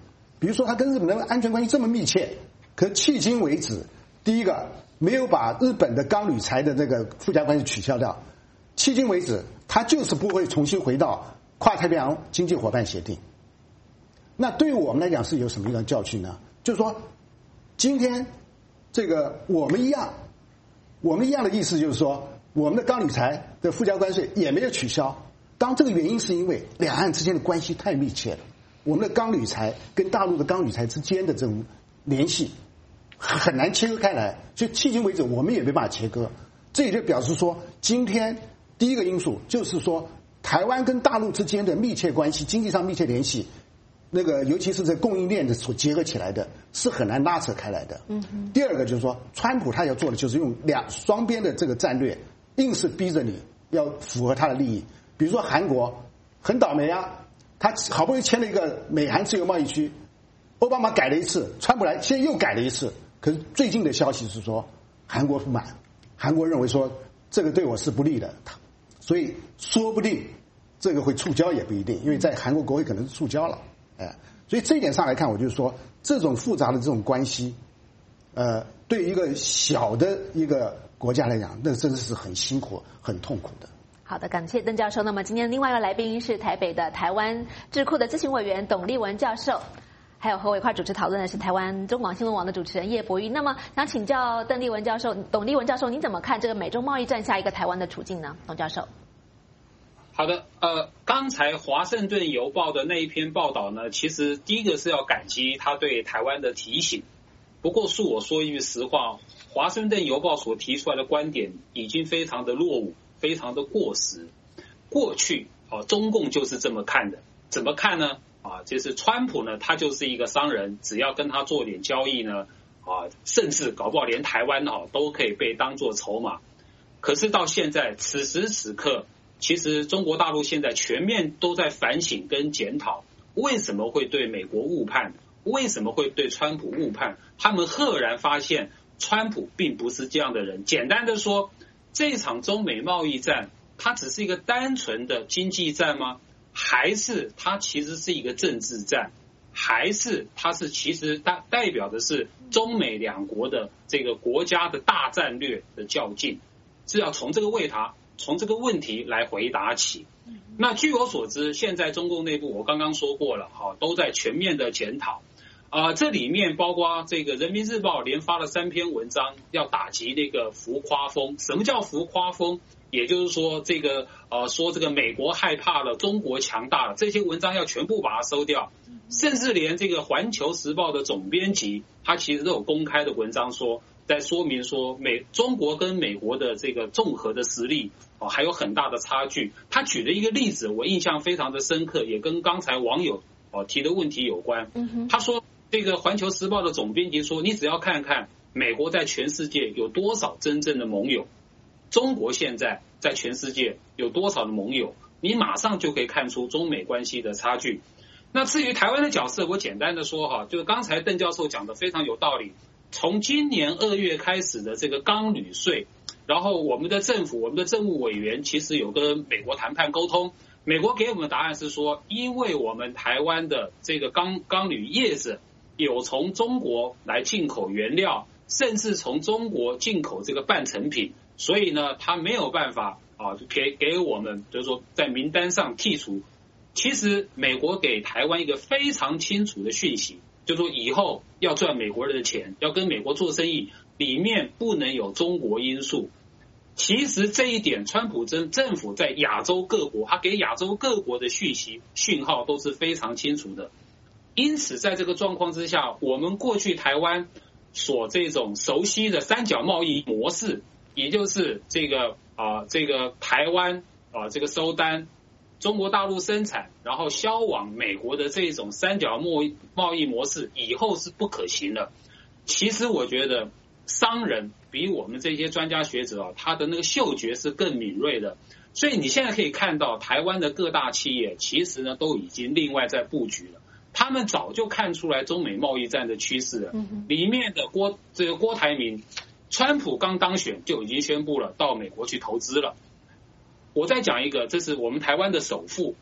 比如说他跟日本的安全关系这么密切，可迄今为止，第一个没有把日本的钢铝材的这个附加关系取消掉，迄今为止他就是不会重新回到跨太平洋经济伙伴协定。那对于我们来讲是有什么样的教训呢？就是说今天这个我们一样，我们一样的意思就是说，我们的钢铝材的附加关税也没有取消。当这个原因是因为两岸之间的关系太密切了，我们的钢铝材跟大陆的钢铝材之间的这种联系很难切割开来，所以迄今为止我们也没办法切割。这也就表示说，今天第一个因素就是说，台湾跟大陆之间的密切关系，经济上密切联系，那个尤其是这供应链的所结合起来的，是很难拉扯开来的。嗯。第二个就是说，川普他要做的就是用两双边的这个战略，硬是逼着你要符合他的利益。比如说韩国很倒霉啊，他好不容易签了一个美韩自由贸易区，奥巴马改了一次，川普来现在又改了一次。可是最近的消息是说，韩国不满，韩国认为说这个对我是不利的，所以说不定这个会触礁也不一定，因为在韩国国会可能是触礁了，哎，所以这一点上来看，我就是说这种复杂的这种关系，呃，对于一个小的一个国家来讲，那真的是很辛苦、很痛苦的。 好的，感谢邓教授。那么今天另外一个来宾是台北的台湾智库的咨询委员董立文教授，还有和我一块主持讨论的是台湾中广新闻网的主持人叶博玉。那么想请教邓立文教授、董立文教授，您怎么看这个美中贸易战下一个台湾的处境呢？董教授。 好的，呃，刚才华盛顿邮报的那一篇报道呢，其实第一个是要感激他对台湾的提醒。不过恕我说一句实话，华盛顿邮报所提出来的观点已经非常的落伍，非常的过时。过去啊，中共就是这么看的，怎么看呢？啊，就是川普呢，他就是一个商人，只要跟他做点交易呢，啊，甚至搞不好连台湾啊都可以被当作筹码。可是到现在此时此刻，其实中国大陆现在全面都在反省跟检讨，为什么会对美国误判，为什么会对川普误判？他们赫然发现川普并不是这样的人。简单的说，这场中美贸易战它只是一个单纯的经济战吗？还是它其实是一个政治战？还是它是其实代代表的是中美两国的这个国家的大战略的较劲？是要从这个问答从这个问题来回答起。那据我所知，现在中共内部我刚刚说过了，哈，都在全面的检讨。啊、呃，这里面包括这个人民日报连发了三篇文章，要打击那个浮夸风。什么叫浮夸风？也就是说，这个呃，说这个美国害怕了，中国强大了，这些文章要全部把它收掉。甚至连这个环球时报的总编辑，他其实都有公开的文章说，在说明说美中国跟美国的这个综合的实力哦还有很大的差距。他举了一个例子，我印象非常的深刻，也跟刚才网友哦提的问题有关。他说，这个环球时报的总编辑说，你只要看看美国在全世界有多少真正的盟友，中国现在在全世界有多少的盟友，你马上就可以看出中美关系的差距。那至于台湾的角色，我简单的说哈，就是刚才邓教授讲的非常有道理。从今年二月开始的这个钢铝税，然后我们的政府、我们的政务委员其实有跟美国谈判沟通，美国给我们的答案是说，因为我们台湾的这个钢钢铝业者有从中国来进口原料，甚至从中国进口这个半成品，所以呢，他没有办法啊给给我们就是说在名单上剔除。其实美国给台湾一个非常清楚的讯息，就是说以后要赚美国人的钱，要跟美国做生意，里面不能有中国因素。其实这一点，川普政政府在亚洲各国，他给亚洲各国的讯息讯号都是非常清楚的。因此，在这个状况之下，我们过去台湾所这种熟悉的三角贸易模式，也就是这个啊、呃，这个台湾啊、呃，这个收单。中国大陆生产，然后销往美国的这种三角贸易贸易模式，以后是不可行的。其实我觉得商人比我们这些专家学者啊，他的那个嗅觉是更敏锐的。所以你现在可以看到，台湾的各大企业其实呢都已经另外在布局了。他们早就看出来中美贸易战的趋势了。里面的郭这个郭台铭，川普刚当选就已经宣布了到美国去投资了。我再讲一个，这是我们台湾的首富，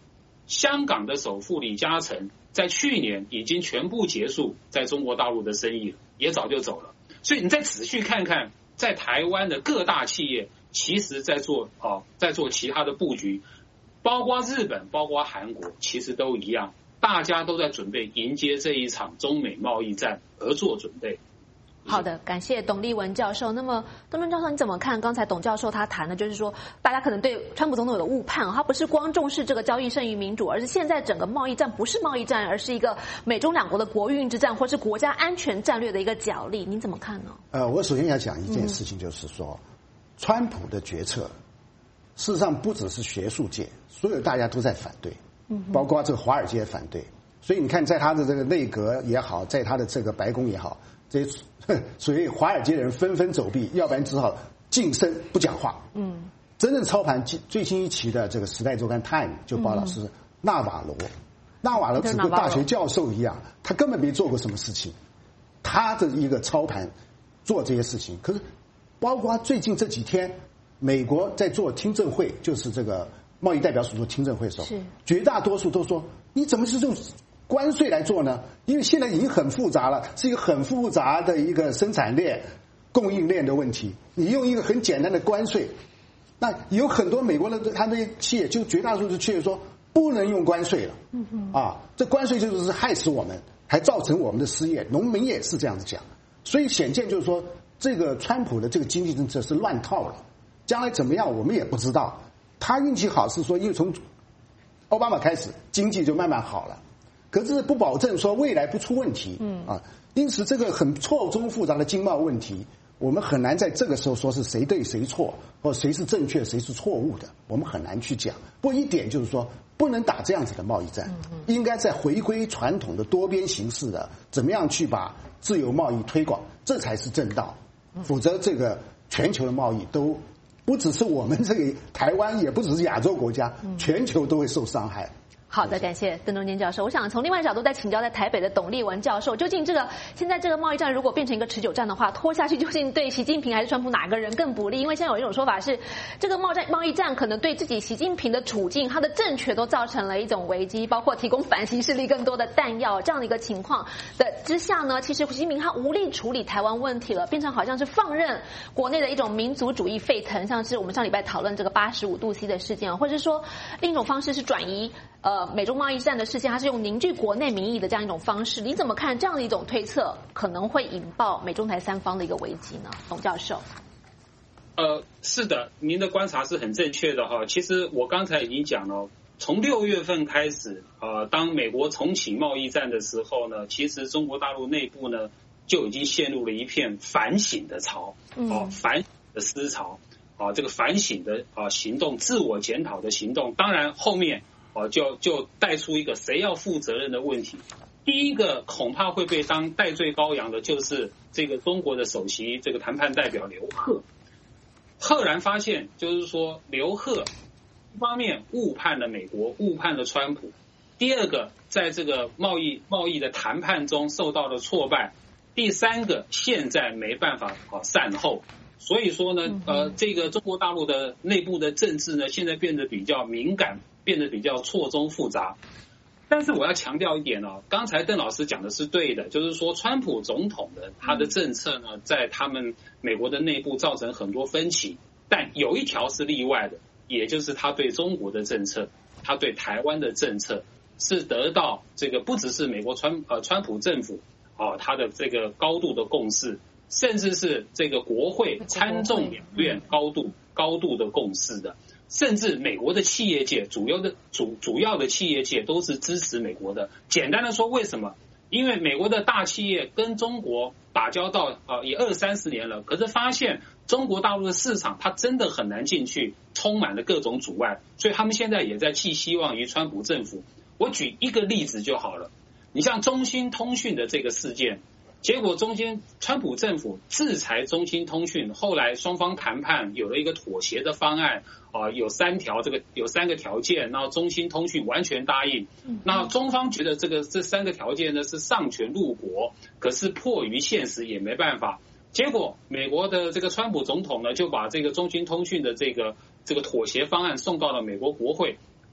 香港的首富李嘉诚在去年已经全部结束在中国大陆的生意了，也早就走了。所以你再仔细看看，在台湾的各大企业其实在做啊，在做其他的布局，包括日本，包括韩国，其实都一样，大家都在准备迎接这一场中美贸易战而做准备。 好的，感谢董立文教授。那么董立文教授你怎么看刚才董教授他谈的，就是说大家可能对川普总统有了误判，他不是光重视这个交易胜于民主，而是现在整个贸易战不是贸易战，而是一个美中两国的国运之战，或是国家安全战略的一个角力，您怎么看呢？ 呃，我首先要讲一件事情，就是说、嗯、川普的决策事实上不只是学术界，所有大家都在反对，嗯，包括这个华尔街反对。所以你看在他的这个内阁也好，在他的这个白宫也好，这些所以华尔街的人纷纷走避，要不然只好噤声不讲话。嗯，真正操盘最新一期的这个《时代周刊》Time 就报道是纳瓦罗，嗯、纳瓦罗只跟大学教授一样，他根本没做过什么事情，他的一个操盘做这些事情。可是包括最近这几天，美国在做听证会，就是这个贸易代表署做听证会的时候，绝大多数都说你怎么是用关税来做呢？因为现在已经很复杂了，是一个很复杂的一个生产链、供应链的问题。你用一个很简单的关税，那有很多美国的他那些企业，就绝大多数企业说不能用关税了。嗯嗯。啊，这关税就是害死我们，还造成我们的失业。农民也是这样子讲，所以显见就是说，这个川普的这个经济政策是乱套了。将来怎么样，我们也不知道。他运气好是说，因为从奥巴马开始，经济就慢慢好了。可是不保证说未来不出问题，嗯啊，因此这个很错综复杂的经贸问题，我们很难在这个时候说是谁对谁错，或谁是正确谁是错误的，我们很难去讲。不过一点就是说，不能打这样子的贸易战，应该在回归传统的多边形式的，怎么样去把自由贸易推广，这才是正道。否则这个全球的贸易都不只是我们这个台湾，也不只是亚洲国家，全球都会受伤害。 好的，感谢邓中坚教授。我想从另外角度再请教在台北的董立文教授，究竟这个现在这个贸易战如果变成一个持久战的话，拖下去究竟对习近平还是川普哪个人更不利？因为现在有一种说法是，这个贸战贸易战可能对自己习近平的处境、他的政权都造成了一种危机，包括提供反习势力更多的弹药这样的一个情况的之下呢，其实习近平他无力处理台湾问题了，变成好像是放任国内的一种民族主义沸腾，像是我们上礼拜讨论这个八十五度 C 的事件，或者是说另一种方式是转移呃。美中贸易战的事件，它是用凝聚国内民意的这样一种方式，你怎么看这样的一种推测可能会引爆美中台三方的一个危机呢？董教授。 呃，是的，您的观察是很正确的哈。其实我刚才已经讲了，从六月份开始，呃，当美国重启贸易战的时候呢，其实中国大陆内部呢就已经陷入了一片反省的潮，哦，反省的思潮，啊，这个反省的啊行动、自我检讨的行动，当然后面。哦，就就带出一个谁要负责任的问题。第一个恐怕会被当代罪羔羊的，就是这个中国的首席这个谈判代表刘鹤。赫然发现，就是说刘鹤一方面误判了美国，误判了川普；第二个，在这个贸易贸易的谈判中受到了挫败；第三个，现在没办法啊善后。所以说呢，呃，这个中国大陆的内部的政治呢，现在变得比较敏感。变得比较错综复杂，但是我要强调一点哦，刚才邓老师讲的是对的，就是说川普总统的他的政策呢，在他们美国的内部造成很多分歧，但有一条是例外的，也就是他对中国的政策，他对台湾的政策是得到这个不只是美国川呃川普政府哦他的这个高度的共识，甚至是这个国会参众两院高度高度的共识的。甚至美国的企业界，主要的主主要的企业界都是支持美国的。简单的说，为什么？因为美国的大企业跟中国打交道啊、呃，也二三十年了，可是发现中国大陆的市场它真的很难进去，充满了各种阻碍，所以他们现在也在寄希望于川普政府。我举一个例子就好了，你像中兴通讯的这个事件。结果中间川普政府制裁中兴通讯，后来双方谈判有了一个妥协的方案啊、呃，有三条这个有三个条件，然后中兴通讯完全答应。那中方觉得这个这三个条件呢是丧权辱国，可是迫于现实也没办法。结果美国的这个川普总统呢就把这个中兴通讯的这个这个妥协方案送到了美国国会。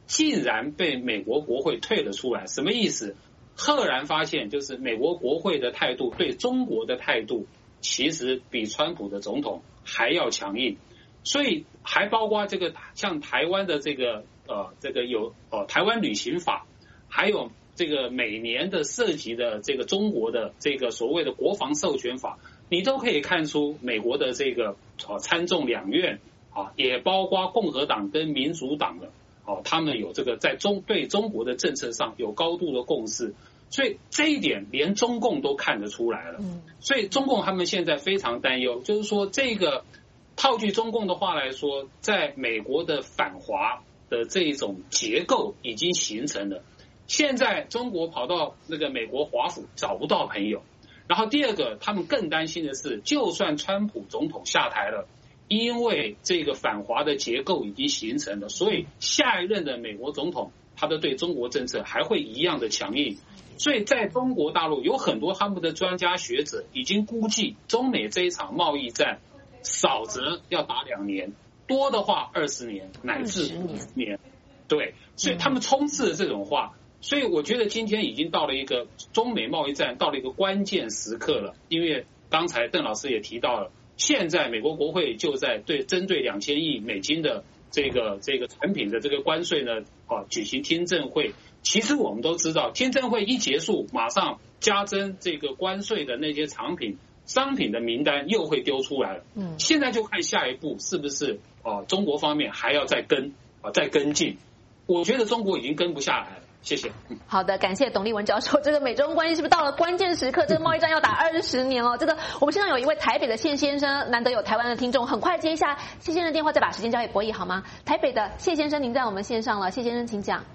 竟然被美国国会退了出来，什么意思？赫然发现，就是美国国会的态度对中国的态度，其实比川普的总统还要强硬。所以还包括这个像台湾的这个呃这个有呃台湾旅行法，还有这个每年的涉及的这个中国的这个所谓的国防授权法，你都可以看出美国的这个呃参众两院啊，也包括共和党跟民主党的哦，他们有这个在中对中国的政策上有高度的共识。所以这一点连中共都看得出来了，所以中共他们现在非常担忧，就是说这个套句中共的话来说，在美国的反华的这种结构已经形成了，现在中国跑到那个美国华府找不到朋友，然后第二个他们更担心的是，就算川普总统下台了，因为这个反华的结构已经形成了，所以下一任的美国总统他的对中国政策还会一样的强硬。所以在中国大陆有很多他们的专家学者已经估计，中美这一场贸易战少则要打两年，多的话二十年乃至五十年。对，所以他们充斥着这种话。所以我觉得今天已经到了一个中美贸易战到了一个关键时刻了，因为刚才邓老师也提到了，现在美国国会就在对针对两千亿美金的这个这个产品的这个关税呢啊举行听证会。其实我们都知道，听证会一结束，马上加征这个关税的那些产品、商品的名单又会丢出来了。嗯，现在就看下一步是不是哦、呃，中国方面还要再跟啊、呃、再跟进。我觉得中国已经跟不下来了。谢谢。 好的，感谢董立文教授。这个美中关系是不是到了关键时刻？这个贸易战要打二十年哦。这个我们现在有一位台北的谢先生，难得有台湾的听众，很快接一下谢先生的电话，再把时间交给博弈好吗？台北的谢先生，您在我们线上了，谢先生请讲。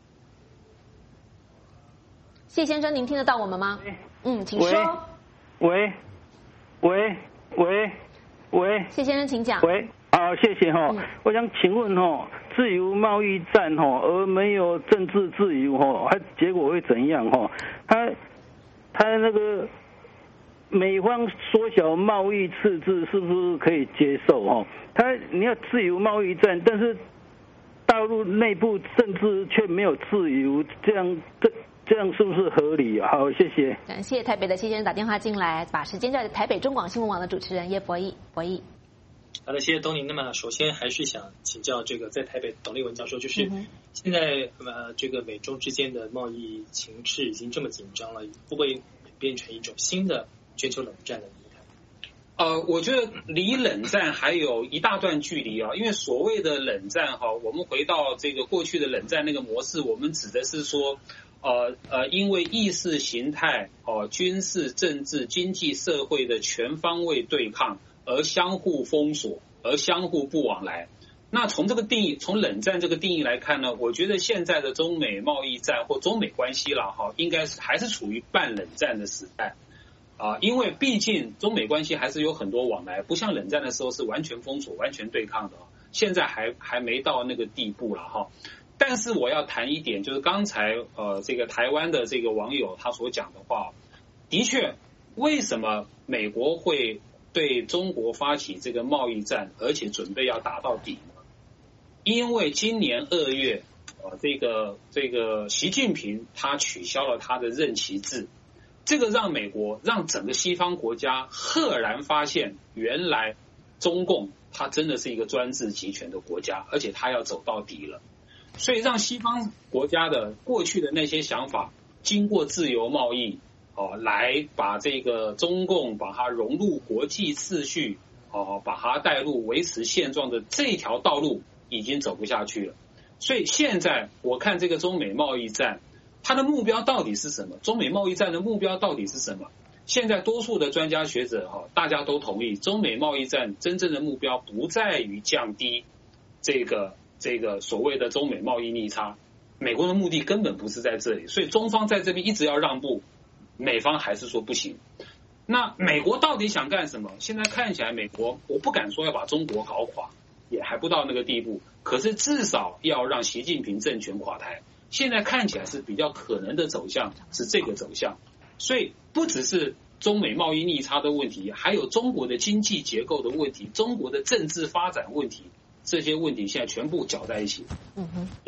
谢先生，您听得到我们吗？嗯，请说。 喂，喂，喂，喂。 谢先生，请讲。 喂，好，谢谢哈。嗯、我想请问哈，自由贸易战哈，而没有政治自由哈，它结果会怎样哈？它它那个美方缩小贸易赤字是不是可以接受哈？它你要自由贸易战，但是大陆内部政治却没有自由，这样这。这样是不是合理？好，谢谢。 感谢台北的谢先生打电话进来，把时间交给台北中广新闻网的主持人叶博弈。博弈， 好的，谢谢东宁。那么首先还是想请教这个在台北董立文教授，就是现在呃这个美中之间的贸易情势已经这么紧张了，会不会变成一种新的全球冷战的泥潭？ 呃，我觉得离冷战还有一大段距离啊，因为所谓的冷战哈，我们回到这个过去的冷战那个模式，我们指的是说。呃呃，因为意识形态、哦、呃、军事、政治、经济、社会的全方位对抗而相互封锁，而相互不往来。那从这个定义，从冷战这个定义来看呢，我觉得现在的中美贸易战或中美关系啦，哈，应该是还是处于半冷战的时代啊、呃，因为毕竟中美关系还是有很多往来，不像冷战的时候是完全封锁、完全对抗的，现在还还没到那个地步了哈。但是我要谈一点，就是刚才呃这个台湾的这个网友他所讲的话，的确，为什么美国会对中国发起这个贸易战，而且准备要打到底呢？因为今年二月，呃这个这个习近平他取消了他的任期制，这个让美国让整个西方国家赫然发现，原来中共他真的是一个专制集权的国家，而且他要走到底了。所以让西方国家的过去的那些想法，经过自由贸易，哦，来把这个中共把它融入国际秩序，哦，把它带入维持现状的这条道路已经走不下去了。所以现在我看这个中美贸易战，它的目标到底是什么？中美贸易战的目标到底是什么？现在多数的专家学者哈，大家都同意，中美贸易战真正的目标不在于降低这个。这个所谓的中美贸易逆差，美国的目的根本不是在这里，所以中方在这边一直要让步，美方还是说不行。那美国到底想干什么？现在看起来，美国我不敢说要把中国搞垮，也还不到那个地步，可是至少要让习近平政权垮台。现在看起来是比较可能的走向是这个走向，所以不只是中美贸易逆差的问题，还有中国的经济结构的问题，中国的政治发展问题。这些问题现在全部搅在一起。 嗯哼，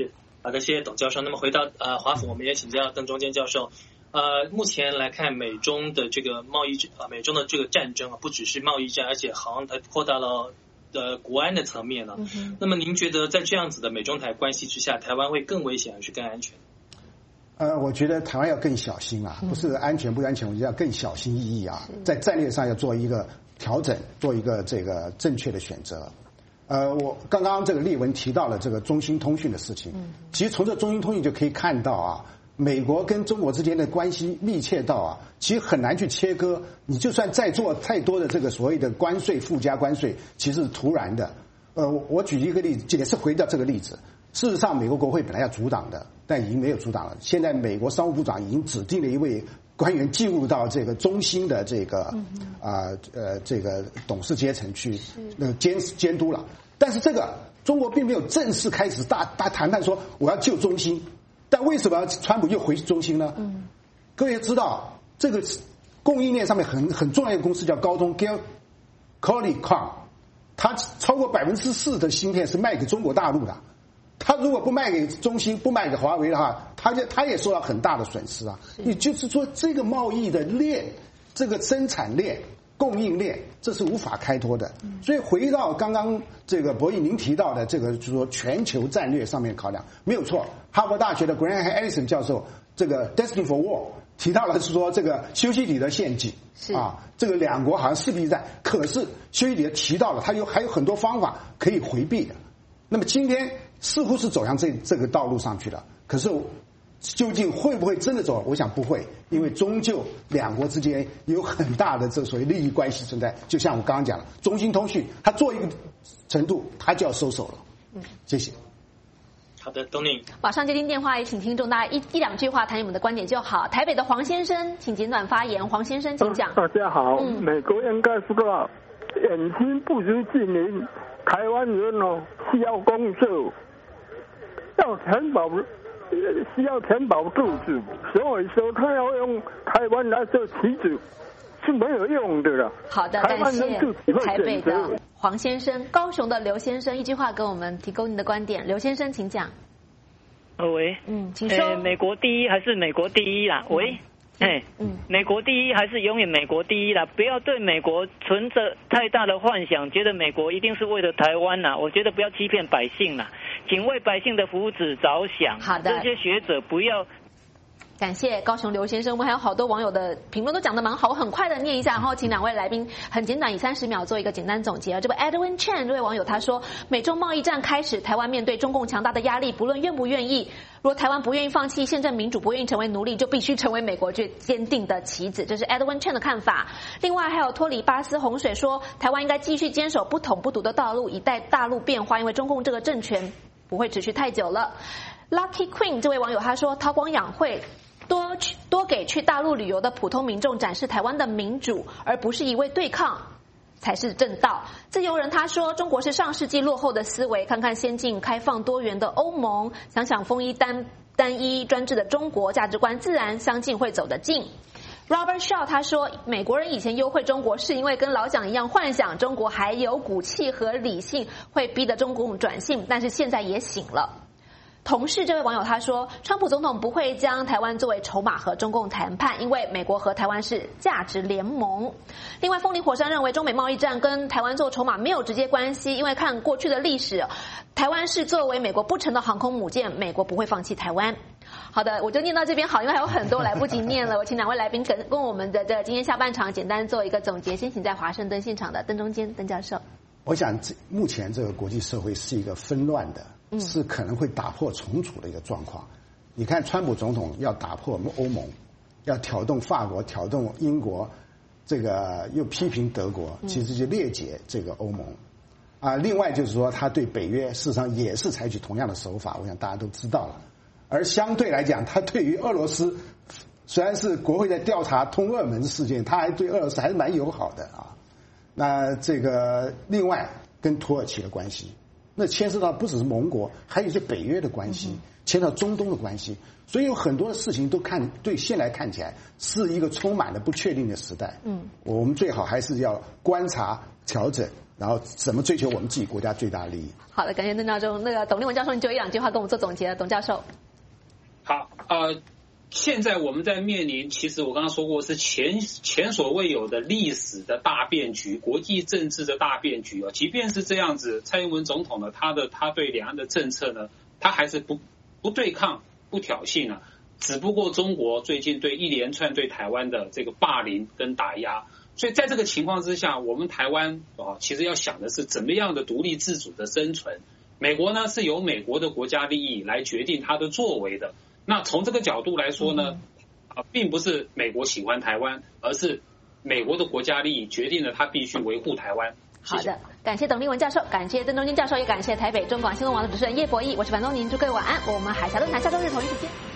好的，谢谢董教授。那么回到呃华府，我们也请教邓中坚教授。呃，目前来看，美中的这个贸易呃美中的这个战争啊，不只是贸易战，而且好像它扩大了呃国安的层面了。嗯、那么您觉得在这样子的美中台关系之下，台湾会更危险还是更安全？ 呃，我觉得台湾要更小心啊，不是安全不安全，我觉得要更小心翼翼啊，在战略上要做一个调整，做一个这个正确的选择。呃，我刚刚这个立文提到了这个中兴通讯的事情，其实从这中兴通讯就可以看到啊，美国跟中国之间的关系密切到啊，其实很难去切割。你就算再做太多的这个所谓的关税、附加关税，其实是突然的。呃，我举一个例子，也是回到这个例子。事实上，美国国会本来要阻挡的，但已经没有阻挡了。现在美国商务部长已经指定了一位官员进入到这个中兴的这个啊 呃, 呃这个董事阶层去那个监监督了。但是这个中国并没有正式开始大大谈判说我要救中兴，但为什么川普又回中兴呢？嗯，各位知道这个供应链上面很很重要的公司叫高通 Qualcomm， 它超过百分之四的芯片是卖给中国大陆的。他如果不卖给中兴，不卖给华为的话，他就他也受到很大的损失啊。也就是说，这个贸易的链，这个生产链、供应链，这是无法开脱的。所以回到刚刚这个博弈您提到的这个，就是说全球战略上面考量，没有错。哈佛大学的 Graham Allison 教授这个 Destiny for War 提到了是说这个修昔底德陷阱啊，这个两国好像势必战，可是修昔底德提到了，他有还有很多方法可以回避的。那么今天似乎是走向这这个道路上去了，可是究竟会不会真的走？我想不会，因为终究两国之间有很大的这所谓利益关系存在。就像我刚刚讲了，中兴通讯它做一个程度，它就要收手了。嗯，谢谢。 好的，董宁。 马上接听电话，也请听众大家一一两句话谈你们的观点就好。台北的黄先生，请简短发言。黄先生，请讲。 大家好，嗯、美国应该是个远亲不如近邻。台湾人哦需要工作，要填饱，需要填饱肚子，所以说他要用台湾来做棋子是没有用的了。 好的，感谢台北的黄先生，高雄的刘先生，一句话跟我们提供您的观点。刘先生，请讲。 呃喂， 嗯，请说。 呃、美国第一还是美国第一啦？喂。嗯哎，嗯，美国第一还是永远美国第一啦！不要对美国存着太大的幻想，觉得美国一定是为了台湾啦。我觉得不要欺骗百姓啦，请为百姓的福祉着想。 好的， 这些学者不要。 感谢高雄刘先生，我们还有好多网友的评论都讲得蛮好，我很快的念一下，然后请两位来宾很简短以三十秒做一个简单总结。这位 Edwin Chen 这位网友他说，美中贸易战开始，台湾面对中共强大的压力，不论愿不愿意，如果台湾不愿意放弃宪政民主，不愿意成为奴隶，就必须成为美国最坚定的棋子。这是 Edwin Chen 的看法。另外还有托里巴斯洪水说，台湾应该继续坚守不统不独的道路，以待大陆变化，因为中共这个政权不会持续太久了。Lucky Queen 这位网友他说，韬光养晦，多去多给去大陆旅游的普通民众展示台湾的民主，而不是一味对抗才是正道。自由人他说，中国是上世纪落后的思维，看看先进开放多元的欧盟，想想丰衣单单一专制的中国，价值观自然相近，会走得近。Robert Shaw 他说，美国人以前优惠中国是因为跟老蒋一样幻想中国还有骨气和理性，会逼得中共转性，但是现在也醒了。同事这位网友他说，川普总统不会将台湾作为筹码和中共谈判，因为美国和台湾是价值联盟。另外，风林火山认为中美贸易战跟台湾做筹码没有直接关系，因为看过去的历史，台湾是作为美国不成的航空母舰，美国不会放弃台湾。好的，我就念到这边好，因为还有很多来不及念了。我请两位来宾跟跟我们的这今天下半场简单做一个总结。先请在华盛顿现场的邓中坚邓教授。 我想，目前这个国际社会是一个纷乱的。是可能会打破重组的一个状况。你看，川普总统要打破欧盟，要挑动法国、挑动英国，这个又批评德国，其实就裂解这个欧盟。啊，另外就是说，他对北约事实上也是采取同样的手法，我想大家都知道了。而相对来讲，他对于俄罗斯，虽然是国会在调查通俄门事件，他还对俄罗斯还是蛮友好的啊。那这个另外跟土耳其的关系。 那牵涉到不只是盟国，还有一些北约的关系，牵涉到中东的关系，所以有很多的事情都看对现在看起来是一个充满了不确定的时代。嗯，我们最好还是要观察、调整，然后怎么追求我们自己国家最大利益。 好的，感谢邓教授。那个董立文教授，你就一两句话跟我们做总结了。董教授， 好，呃。现在我们在面临，其实我刚刚说过是前前所未有的历史的大变局，国际政治的大变局哦。即便是这样子，蔡英文总统呢，他的他对两岸的政策呢，他还是不不对抗、不挑衅啊。只不过中国最近对一连串对台湾的这个霸凌跟打压，所以在这个情况之下，我们台湾啊，其实要想的是怎么样的独立自主的生存。美国呢是由美国的国家利益来决定它的作为的。那从这个角度来说呢，啊，并不是美国喜欢台湾，而是美国的国家利益决定了他必须维护台湾。 好的，感谢董立文教授，感谢邓中金教授，也感谢台北中广新闻网的主持人叶博弈，我是樊东宁，祝各位晚安。我们海峡论坛下周日同一时间。